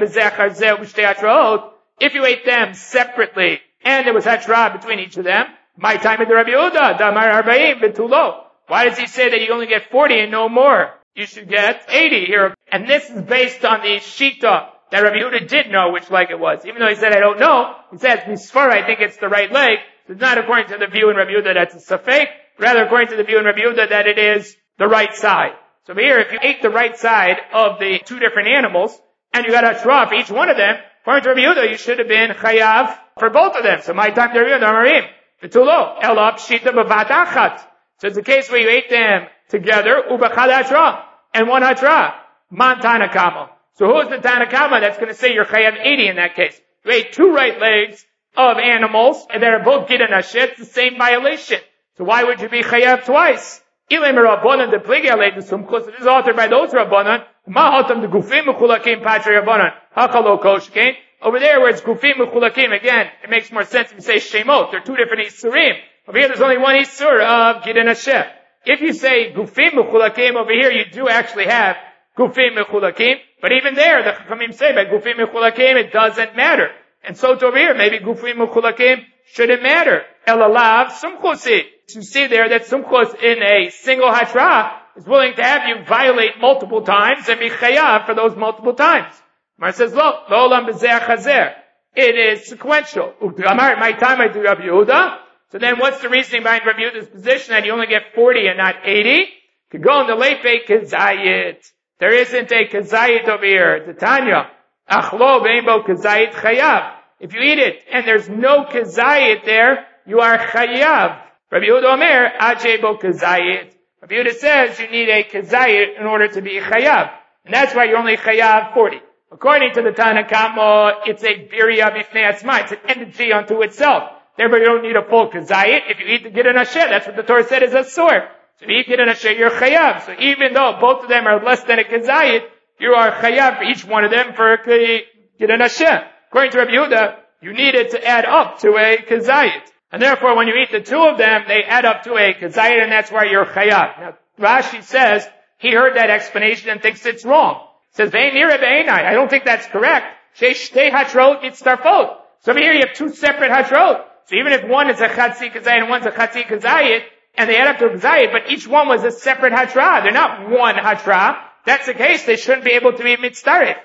If you ate them separately, and there was hatra between each of them, my time at the Rabbi Yehuda, Damar Arbaim Betulo. Why does he say that you only get forty and no more? You should get eighty here. And this is based on the Shita that Rabbi Yehuda did know which leg it was. Even though he said, I don't know, he says, Misfar, I think it's the right leg. So it's not according to the view in Rabbi Yehuda that's a safek, rather according to the view in Rabbi Yehuda that it is the right side. So here, if you ate the right side of the two different animals, and you got a shra for each one of them, according to Rabbi Yehuda, you should have been chayav for both of them. So my time to Rabbi Yehuda, Amarim, V'tulo, Elab Shita B'vat Achat. So it's a case where you ate them together, Ubachad Hatra, and one Hatra, Man Tanakama. So who is the Tanakama that's going to say you're chayav eighty in that case? You ate two right legs of animals, and they're both Gid and Ashit, it's the same violation. So why would you be chayav twice? Ilem Rabbanan de Pligale de Sumchus. It is authored by those Rabbanan. Mahatam de Gufim Mechulakim Patri Rabbanan. Hakalo Koshkein. Over there where it's Gufim Mechulakim, again, it makes more sense if you say Shemot. They're two different Isurim. Over here there's only one Isur of Gid and Ashit. If you say Gufim Mechulakim, over here you do actually have Gufim Mechulakim. But even there, the Chachamim say by Gufim Mechulakim, it doesn't matter. And so to over here, maybe Gufim Mechulakim shouldn't matter. Elalav Sumchusi. You see there that Sumchus in a single hatra is willing to have you violate multiple times and be chayav for those multiple times. Mar says, Lo, lo olam b'zeh chazer. It is sequential. U'amar, my time I do Rabbi Yehuda. So then what's the reasoning behind Rabbi Yehuda's position that you only get forty and not eighty? Could go in the lepe kazayit. There isn't a kazayit over here. The Tanya. Achlo v'eimbo kazayit chayav. If you eat it and there's no kazayit there, you are chayav. Rabbi Yehuda Omer, Ajebo Kazayit. Rabbi Yehuda says you need a Kazayit in order to be chayav. And that's why you're only chayav forty. According to the Tanakama, it's a birya b'fnei atzma. It's an entity unto itself. Therefore you don't need a full Kazayit. If you eat the Gid and Asher, that's what the Torah said is a sword. So if you eat Gid and Asher, you're chayav. So even though both of them are less than a Kazayit, you are chayav for each one of them for a Gid and Asher. According to Rabbi Yehuda, you need it to add up to a Kazayit. And therefore, when you eat the two of them, they add up to a kazayit, and that's why you're chayav. Now, Rashi says he heard that explanation and thinks it's wrong. He says, "Ve'nira ve'enai." I don't think that's correct. Sheishtei hatrot mitzarfot. So over here you have two separate hatrot. So even if one is a chatzi kazayit and one's a chatzi kazayit, and they add up to a kazayit, but each one was a separate hatra. They're not one hatra. That's the case. They shouldn't be able to be mitzaref.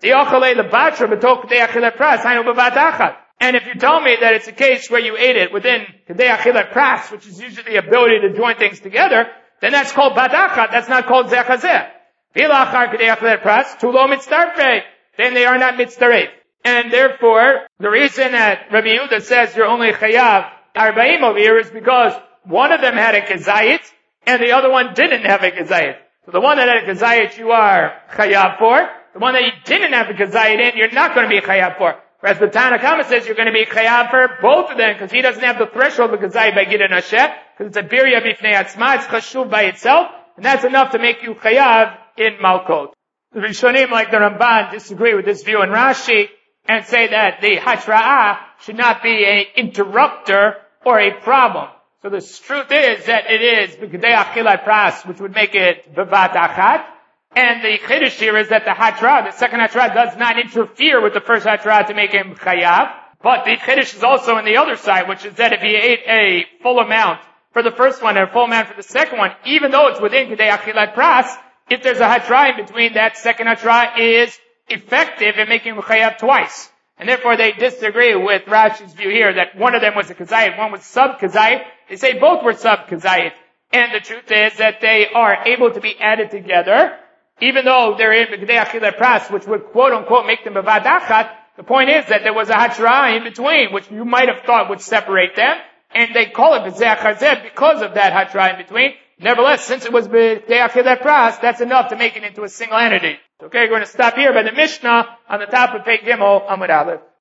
And if you tell me that it's a case where you ate it within Kedei Achilat Pras, which is usually the ability to join things together, then that's called Badachat, that's not called Zechazeh. Vilachar Kedei Achilat Pras, Tulo Mitztarfei, then they are not Mitztaref. And therefore, the reason that Rabbi Yehuda says you're only Chayav Arbaim over here is because one of them had a Kazayit, and the other one didn't have a Kazayit. So the one that had a Kazayit you are Chayav for, the one that you didn't have a Kazayit in, you're not going to be Chayav for. Whereas the Tanakama says you're going to be chayav for both of them because he doesn't have the threshold of Kazayit by Gid and Asher because it's a birya b'fnei atzma, it's chashuv by itself, and that's enough to make you chayav in Malkot. The Rishonim, like the Ramban, disagree with this view in Rashi and say that the hatra'ah should not be an interrupter or a problem. So the truth is that it is b'kedei achilat pras, which would make it b'vat achat. And the chiddush here is that the hatra, the second hatra, does not interfere with the first hatra to make him chayav. But the chiddush is also on the other side, which is that if he ate a full amount for the first one and a full amount for the second one, even though it's within kedei achilat pras, if there's a hatra in between, that second hatra is effective in making him chayav twice. And therefore they disagree with Rashi's view here that one of them was a kazayit, one was sub-kazayit. They say both were sub-kazayit. And the truth is that they are able to be added together. Even though they're in B'kedei Achilat Pras, which would quote unquote make them B'vad Achat, The point is that there was a hatra in between, which you might have thought would separate them, and they call it b'zeh achar because of that hatra in between. Nevertheless, since it was b'dei achilat pras, that's enough to make it into a single entity. Okay, we're going to stop here by the Mishnah on the top of Pei Gimel Amud Aleph.